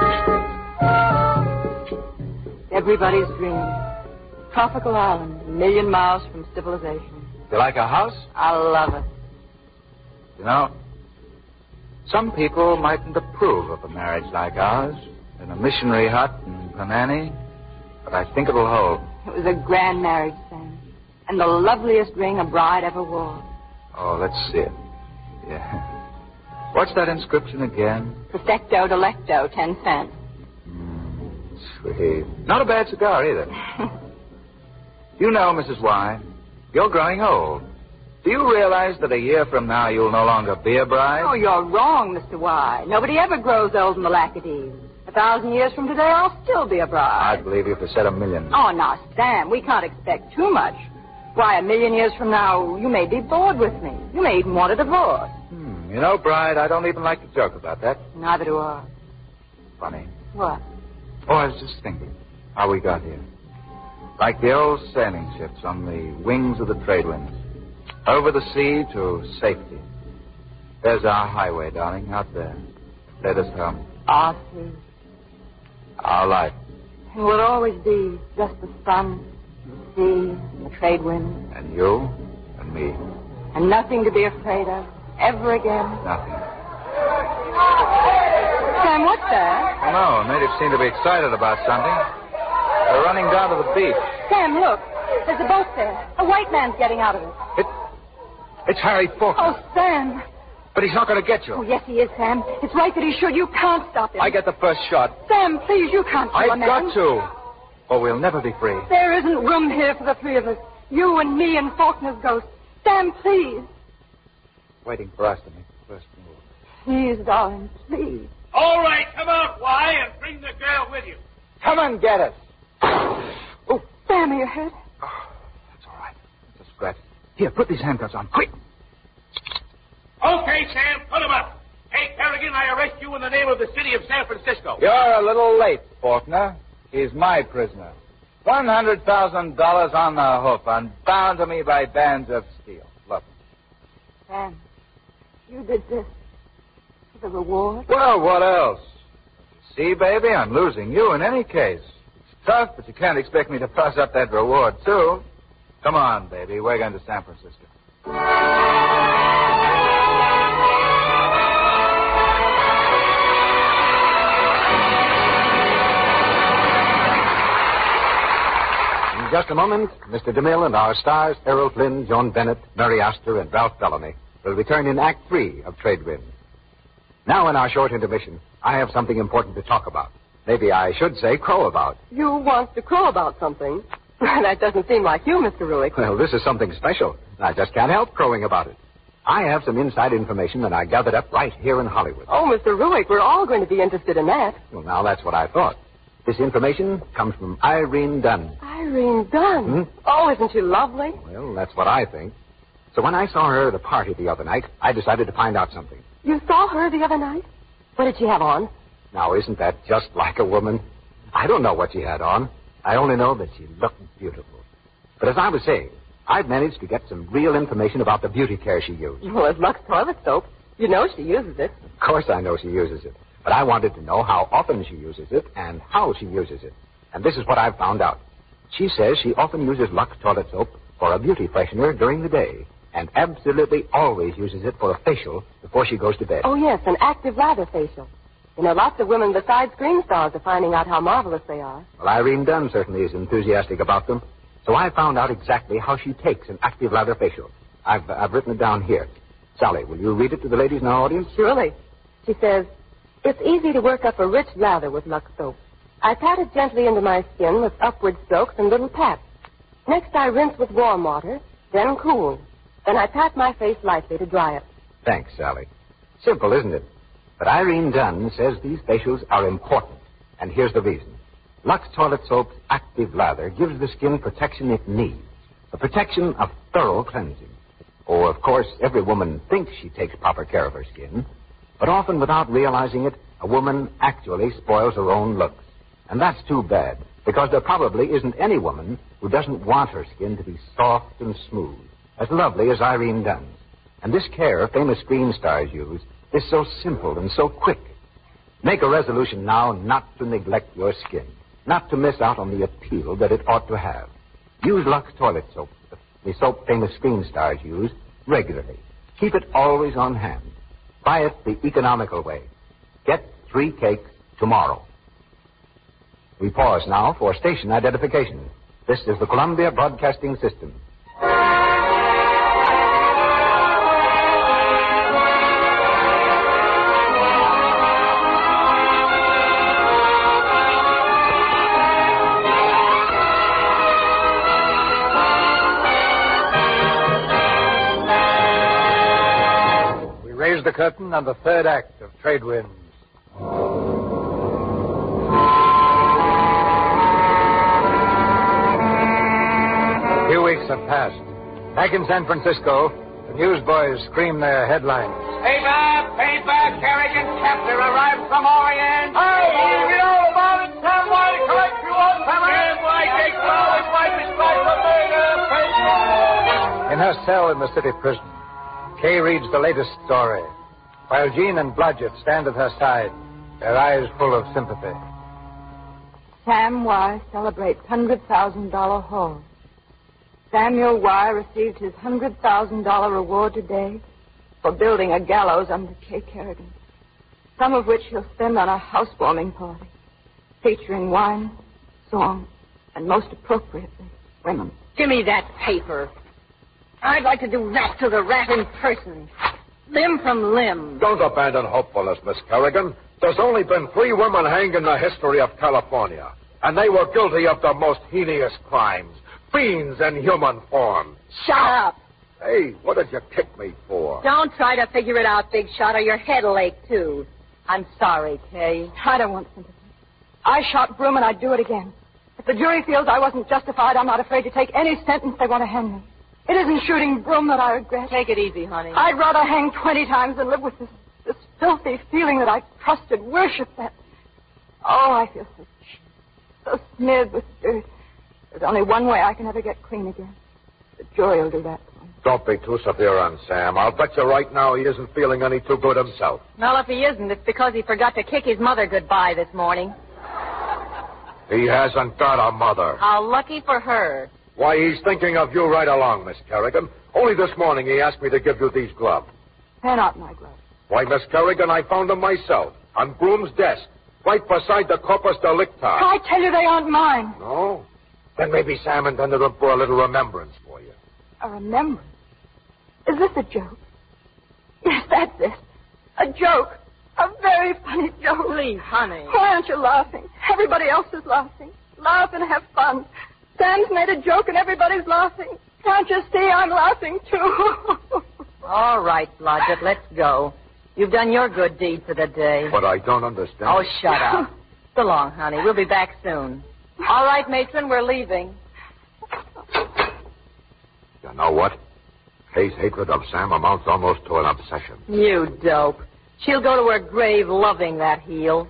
Everybody's dream. Tropical island, a million miles from civilization. You like a house? I love it. You know, some people mightn't approve of a marriage like ours, in a missionary hut in Panani, but I think it'll hold. It was a grand marriage, Sam, and the loveliest ring a bride ever wore. Oh, let's see it. Yeah. What's that inscription again? Perfecto delecto, ten cents. Mm, sweet. Not a bad cigar, either. You know, Missus Y, you're growing old. Do you realize that a year from now you'll no longer be a bride? Oh, you're wrong, Mister Y. Nobody ever grows old in the Lackadies. A thousand years from today, I'll still be a bride. I'd believe you if you said a million. Oh, now, Sam, we can't expect too much. Why, a million years from now, you may be bored with me. You may even want a divorce. Hmm. You know, Bride, I don't even like to joke about that. Neither do I. Funny. What? Oh, I was just thinking how we got here. Like the old sailing ships on the wings of the trade winds. Over the sea to safety. There's our highway, darling, out there. Led us home. Our sea. Our life. It will always be just the sun, the sea, and the trade winds. And you and me. And nothing to be afraid of ever again. Nothing. Sam, what's that? Oh, no. Natives seem to be excited about something. They're running down to the beach. Sam, look. There's a boat there. A white man's getting out of it. It, it's Harry Faulkner. Oh, Sam. But he's not going to get you. Oh, yes, he is, Sam. It's right that he should. You can't stop him. I get the first shot. Sam, please, you can't kill I've a man. got to. Or we'll never be free. There isn't room here for the three of us. You and me and Faulkner's ghost. Sam, please. Waiting for us to make the first move. Please, darling, please. All right, come out, Y, and bring the girl with you. Come and get us. Oh, Sam, are you hurt? Oh, that's all right. It's a scratch. Here, put these handcuffs on, quick. Okay, Sam, put him up. Hey, Kerrigan, I arrest you in the name of the city of San Francisco. You're a little late, Faulkner. He's my prisoner. One hundred thousand dollars on the hoof, and bound to me by bands of steel. Look. Sam, you did this for the reward? Well, what else? See, baby, I'm losing you in any case. It's tough, but you can't expect me to pass up that reward, too. Come on, baby. We're going to San Francisco. In just a moment, Mister DeMille and our stars, Errol Flynn, Joan Bennett, Mary Astor, and Ralph Bellamy, will return in Act Three of Trade Wind. Now, in our short intermission, I have something important to talk about. Maybe I should say crow about. You want to crow about something? That doesn't seem like you, Mister Ruick. Well, this is something special. I just can't help crowing about it. I have some inside information that I gathered up right here in Hollywood. Oh, Mister Ruick, we're all going to be interested in that. Well, now that's what I thought. This information comes from Irene Dunn. Irene Dunn? Hmm? Oh, isn't she lovely? Well, that's what I think. So when I saw her at a party the other night, I decided to find out something. You saw her the other night? What did she have on? Now, isn't that just like a woman? I don't know what she had on. I only know that she looked beautiful. But as I was saying, I've managed to get some real information about the beauty care she used. Well, it's Lux toilet soap. You know she uses it. Of course I know she uses it. But I wanted to know how often she uses it and how she uses it. And this is what I've found out. She says she often uses Lux toilet soap for a beauty freshener during the day and absolutely always uses it for a facial before she goes to bed. Oh, yes, an active lather facial. You know, lots of women besides screen stars are finding out how marvelous they are. Well, Irene Dunn certainly is enthusiastic about them. So I found out exactly how she takes an active lather facial. I've, I've written it down here. Sally, will you read it to the ladies in our audience? Surely. She says, it's easy to work up a rich lather with Lux soap. I pat it gently into my skin with upward strokes and little pats. Next, I rinse with warm water, then cool. Then I pat my face lightly to dry it. Thanks, Sally. Simple, isn't it? But Irene Dunn says these facials are important. And here's the reason. Lux Toilet Soap's active lather gives the skin protection it needs. The protection of thorough cleansing. Oh, of course, every woman thinks she takes proper care of her skin. But often, without realizing it, a woman actually spoils her own looks. And that's too bad, because there probably isn't any woman who doesn't want her skin to be soft and smooth, as lovely as Irene Dunn's. And this care famous screen stars use is so simple and so quick. Make a resolution now not to neglect your skin. not to miss out on the appeal that it ought to have. Use Lux toilet soap, the soap famous screen stars use, regularly. Keep it always on hand. Buy it the economical way. Get three cakes tomorrow. We pause now for station identification. This is the Columbia Broadcasting System. The curtain on the third act of Trade Winds. A few weeks have passed. Back in San Francisco, the newsboys scream their headlines. Paper, paper, Kerrigan chapter arrived from Orient. Hey, we all about it. Sam White, collect you all. Sam White, take flowers, wipe his life for murder. In her cell in the city prison, Kay reads the latest story, while Jean and Blodgett stand at her side, their eyes full of sympathy. Sam Y. celebrates one hundred thousand dollars haul. Samuel Y. received his one hundred thousand dollars reward today for building a gallows under Kay Kerrigan, some of which he'll spend on a housewarming party, featuring wine, song, and most appropriately, women. Give me that paper. I'd like to do that to the rat in person. Limb from limb. Don't abandon hopefulness, Miss Kerrigan. There's only been three women hanged in the history of California, and they were guilty of the most heinous crimes. Fiends in human form. Shut up. Hey, what did you kick me for? Don't try to figure it out, Big Shot, or your head'll ache, too. I'm sorry, Kay. I don't want sympathy. I shot Broom, and I'd do it again. If the jury feels I wasn't justified, I'm not afraid to take any sentence they want to hand me. It isn't shooting Broom that I regret. Take it easy, honey. I'd rather hang twenty times than live with this, this filthy feeling that I trusted, worshipped that. Oh, I feel so, so smeared with dirt. There's only one way I can ever get clean again. The jury will do that for me. Don't be too severe on Sam. I'll bet you right now he isn't feeling any too good himself. Well, if he isn't, it's because he forgot to kick his mother goodbye this morning. He hasn't got a mother. How lucky for her. Why, he's thinking of you right along, Miss Kerrigan. Only this morning he asked me to give you these gloves. They're not my gloves. Why, Miss Kerrigan, I found them myself on Broom's desk, right beside the corpus delicti. I tell you they aren't mine. No? Then maybe Sam intended them for a little remembrance for you. A remembrance? Is this a joke? Yes, that's it. A joke. A very funny joke. Please, honey. Why aren't you laughing? Everybody else is laughing. Laugh and have fun. Sam's made a joke and everybody's laughing. Can't you see I'm laughing, too? All right, Blodgett, let's go. You've done your good deed for the day. But I don't understand. Oh, shut up. So long, honey. We'll be back soon. All right, matron, we're leaving. You know what? Kay's hatred of Sam amounts almost to an obsession. You dope. She'll go to her grave loving that heel.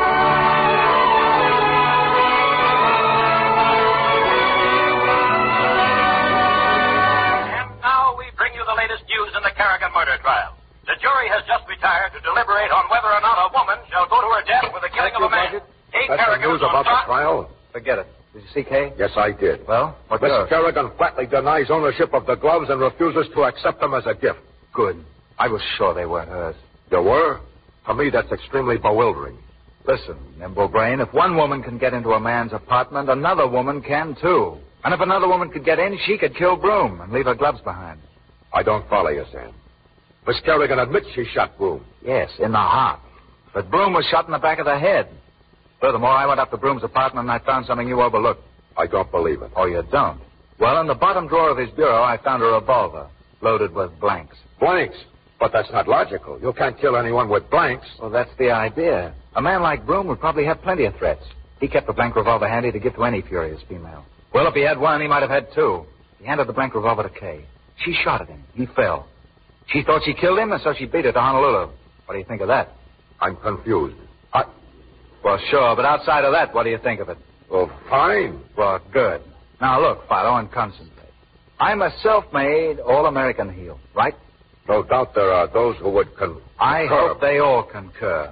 Latest news in the Kerrigan murder trial. The jury has just retired to deliberate on whether or not a woman shall go to her death with the killing Thank of a man. Kay Kerrigan news about the trial? Forget it. Did you see Kay? Yes, I did. Well, what Miss yours? Kerrigan flatly denies ownership of the gloves and refuses to accept them as a gift. Good. I was sure they weren't hers. You were? To me, that's extremely bewildering. Listen, Nimble Brain, if one woman can get into a man's apartment, another woman can, too. And if another woman could get in, she could kill Broom and leave her gloves behind. I don't follow you, Sam. Miss Kerrigan admits she shot Broom. Yes, in the heart. But Broom was shot in the back of the head. Furthermore, I went up to Broom's apartment and I found something you overlooked. I don't believe it. Oh, you don't? Well, in the bottom drawer of his bureau, I found a revolver loaded with blanks. Blanks? But that's not logical. You can't kill anyone with blanks. Well, that's the idea. A man like Broom would probably have plenty of threats. He kept a blank revolver handy to give to any furious female. Well, if he had one, he might have had two. He handed the blank revolver to Kay. She shot at him. He fell. She thought she killed him, and so she beat it to Honolulu. What do you think of that? I'm confused. I... Well, sure, but outside of that, what do you think of it? Well, fine. Well, good. Now, look, Philo, and concentrate. I'm a self-made, all-American heel, right? No doubt there are those who would con- I concur. hope they all concur.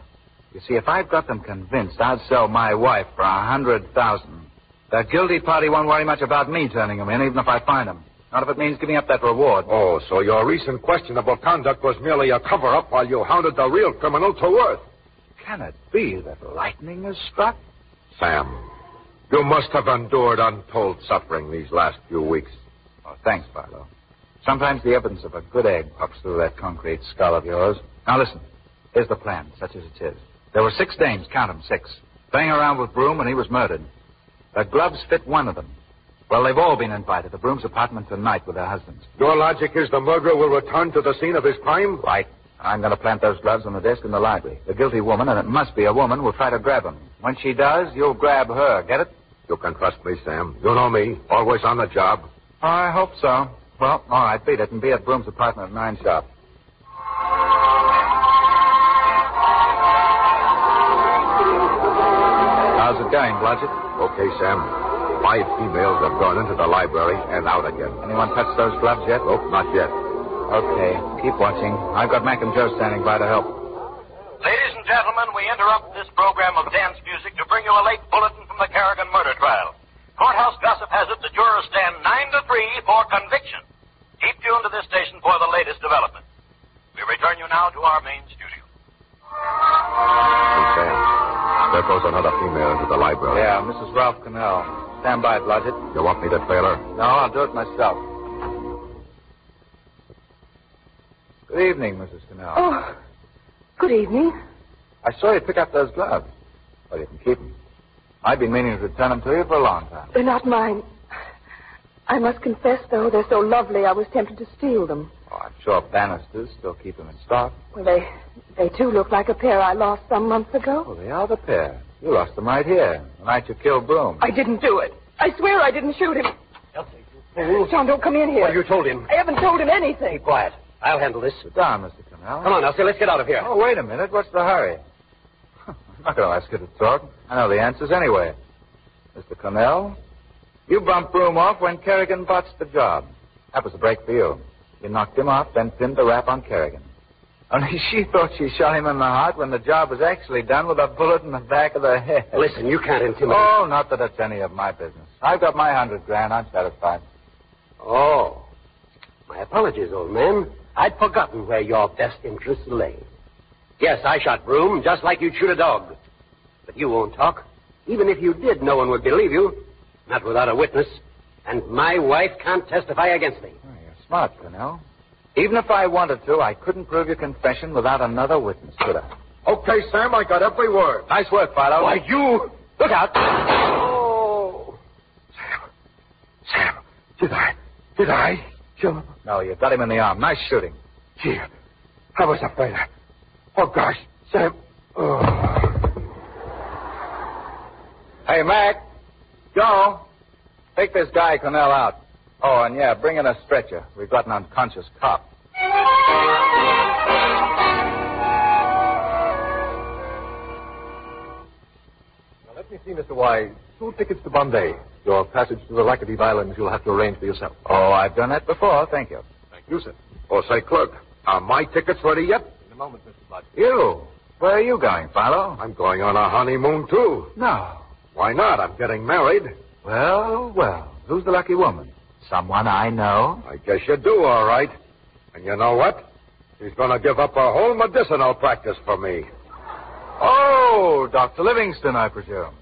You see, if I've got them convinced I'd sell my wife for a hundred thousand, the guilty party won't worry much about me turning them in, even if I find them. Not if it means giving up that reward. Oh, so your recent questionable conduct was merely a cover-up while you hounded the real criminal to earth. Can it be that lightning has struck? Sam, you must have endured untold suffering these last few weeks. Oh, thanks, Barlow. Sometimes the evidence of a good egg pops through that concrete skull of yours. Now, listen. Here's the plan, such as it is. There were six dames, count them, six, playing around with Broom when he was murdered. The gloves fit one of them. Well, they've all been invited to Broom's apartment tonight with their husbands. Your logic is the murderer will return to the scene of his crime? Right. I'm going to plant those gloves on the desk in the library. The guilty woman, and it must be a woman, will try to grab them. When she does, you'll grab her. Get it? You can trust me, Sam. You know me. Always on the job. I hope so. Well, all right, beat it and be at Broom's apartment at nine sharp. How's it going, Blodgett? Okay, Sam. Five females have gone into the library and out again. Anyone touched those gloves yet? Nope, not yet. Okay, keep watching. I've got Mac and Joe standing by to help. Ladies and gentlemen, we interrupt this program of dance music to bring you a late bulletin from the Kerrigan murder trial. Courthouse gossip has it the jurors stand nine to three for conviction. Keep tuned to this station for the latest development. We return you now to our main studio. Hey, Sam. There goes another female into the library. Yeah, Missus Ralph Cannell. Stand by, Blodgett. You want me to trail her? No, I'll do it myself. Good evening, Missus Cannell. Oh, good evening. I saw you pick up those gloves. Well, you can keep them. I've been meaning to return them to you for a long time. They're not mine. I must confess, though, they're so lovely I was tempted to steal them. Oh, I'm sure Bannisters still keep them in stock. Well, they, they too look like a pair I lost some months ago. Oh, they are the pair. You lost them right here, the night you killed Broom. I didn't do it. I swear I didn't shoot him. Elsie, you fool. John, don't come in here. Well, you told him. I haven't told him anything. Keep quiet. I'll handle this. Sit down, Mister Cannell. Come on, Elsie, let's get out of here. Oh, wait a minute. What's the hurry? I'm not going to ask you to talk. I know the answers anyway. Mister Cannell, you bumped Broom off when Kerrigan botched the job. That was a break for you. You knocked him off, then pinned the rap on Kerrigan. Only she thought she shot him in the heart when the job was actually done with a bullet in the back of the head. Listen, you can't intimidate. Oh, not that it's any of my business. I've got my hundred grand. I'm satisfied. Oh. My apologies, old man. I'd forgotten where your best interests lay. Yes, I shot Broom just like you'd shoot a dog. But you won't talk. Even if you did, no one would believe you. Not without a witness. And my wife can't testify against me. Oh, you're smart, Cannell. Even if I wanted to, I couldn't prove your confession without another witness, could I? Okay, Sam, I got every word. Nice work, Philo. Why, you... Look out. Oh. Sam, Sam, did I, did I kill him? No, you got him in the arm. Nice shooting. Gee, I was afraid. Oh, gosh, Sam. Oh. Hey, Mac. Joe, take this guy Cannell out. Oh, and yeah, bring in a stretcher. We've got an unconscious cop. Now, let me see, Mister Wise. Two tickets to Bombay. Your passage to the Lackady Islands you'll have to arrange for yourself. Oh, I've done that before. Thank you. Thank you, sir. Oh, say, clerk, are my tickets ready yet? In a moment, Mister Blodgett. You? Where are you going, Philo? I'm going on a honeymoon, too. No. Why not? I'm getting married. Well, well. Who's the lucky woman? Someone I know? I guess you do, all right. And you know what? She's going to give up her whole medicinal practice for me. Oh, Doctor Livingston, I presume.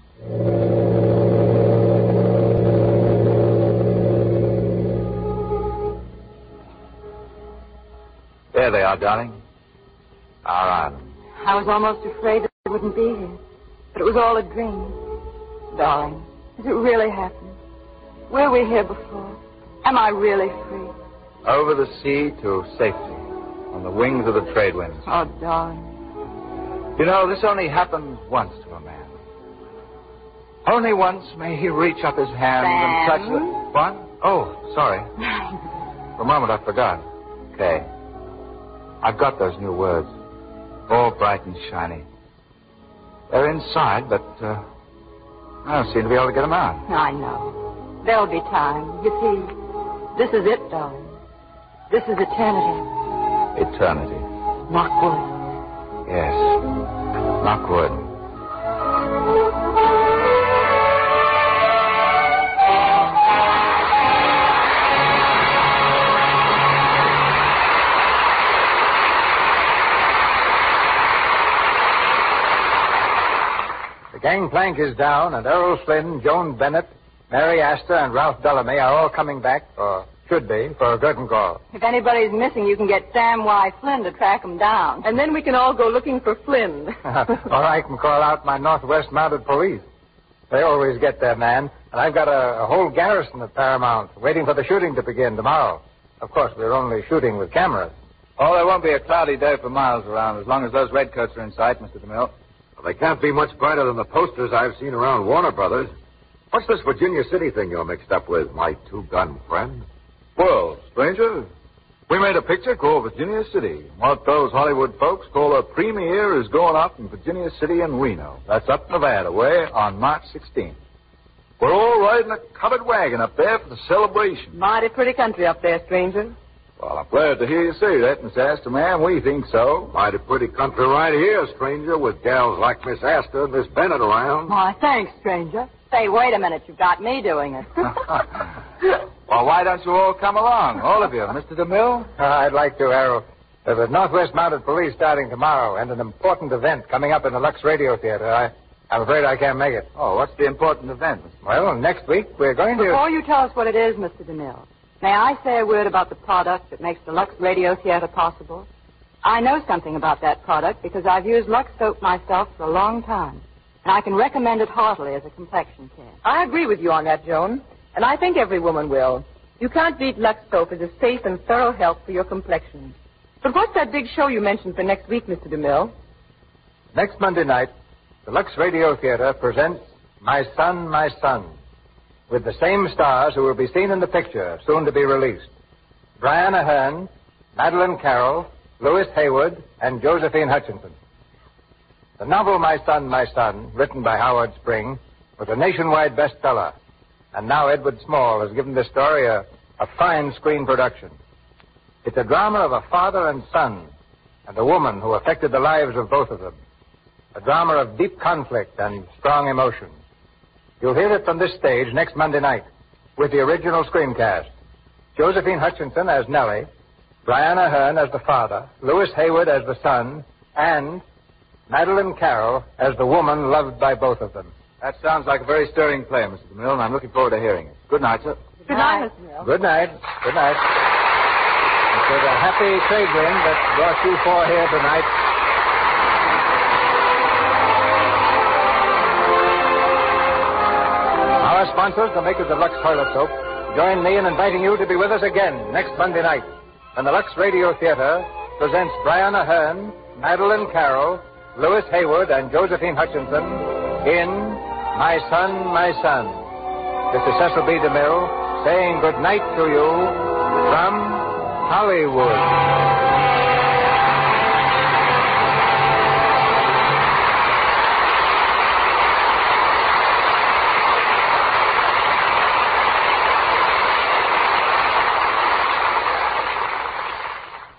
There they are, darling. All right. I was almost afraid that I wouldn't be here. But it was all a dream. Darling, has it really happened? Were we here before? Am I really free? Over the sea to safety, on the wings of the trade winds. Oh, darling. You know, this only happens once to a man. Only once may he reach up his hand Sam? and touch the... What? Oh, sorry. For a moment I forgot. Okay. I've got those new words. All bright and shiny. They're inside, but uh, I don't seem to be able to get them out. I know. There'll be time. You see... This is it, darling. This is eternity. Eternity. Knock wood. Yes. Lockwood. The gangplank is down, and Errol Flynn, Joan Bennett, Mary Astor, and Ralph Bellamy are all coming back, or should be, for a curtain call. If anybody's missing, you can get Sam Y. Flynn to track him down. And then we can all go looking for Flynn. Or I can call out my Northwest Mounted Police. They always get their man, and I've got a, a whole garrison at Paramount waiting for the shooting to begin tomorrow. Of course, we're only shooting with cameras. Oh, there won't be a cloudy day for miles around as long as those redcoats are in sight, Mister DeMille. Well, they can't be much brighter than the posters I've seen around Warner Brothers. What's this Virginia City thing you're mixed up with, my two-gun friend? Well, stranger, we made a picture called Virginia City. What those Hollywood folks call a premiere is going up in Virginia City and Reno. That's up Nevada way on March sixteenth. We're all riding a covered wagon up there for the celebration. Mighty pretty country up there, stranger. Well, I'm glad to hear you say that, Miss Astor, ma'am. We think so. Mighty pretty country right here, stranger, with gals like Miss Astor and Miss Bennett around. Why, thanks, stranger. Say, wait a minute. You've got me doing it. Well, why don't you all come along, all of you? Mister DeMille? Uh, I'd like to, Errol. There's the Northwest Mounted Police starting tomorrow, and an important event coming up in the Lux Radio Theater. I, I'm afraid I can't make it. Oh, what's the important event? Well, next week we're going to... Before you tell us what it is, Mister DeMille, may I say a word about the product that makes the Lux Radio Theater possible? I know something about that product because I've used Lux soap myself for a long time, and I can recommend it heartily as a complexion care. I agree with you on that, Joan. And I think every woman will. You can't beat Lux soap as a safe and thorough help for your complexion. But what's that big show you mentioned for next week, Mister DeMille? Next Monday night, the Lux Radio Theater presents My Son, My Son, with the same stars who will be seen in the picture, soon to be released. Brian Ahern, Madeline Carroll, Louis Haywood, and Josephine Hutchinson. The novel My Son, My Son, written by Howard Spring, was a nationwide bestseller. And now Edward Small has given this story a, a fine screen production. It's a drama of a father and son, and a woman who affected the lives of both of them. A drama of deep conflict and strong emotion. You'll hear it from this stage next Monday night, with the original screencast. Josephine Hutchinson as Nellie, Brian Ahern as the father, Louis Haywood as the son, and Madeline Carroll as the woman loved by both of them. That sounds like a very stirring play, Mister DeMille, and I'm looking forward to hearing it. Good night, sir. Good night, Mister DeMille. Good night. Good night. It was a happy trade wind that brought you four here tonight. Our sponsors, the makers of Lux Toilet Soap, join me in inviting you to be with us again next Monday night when the Lux Radio Theater presents Brian Ahern, Madeline Carroll, Louis Haywood, and Josephine Hutchinson in My Son, My Son. This is Cecil B. DeMille saying good night to you from Hollywood.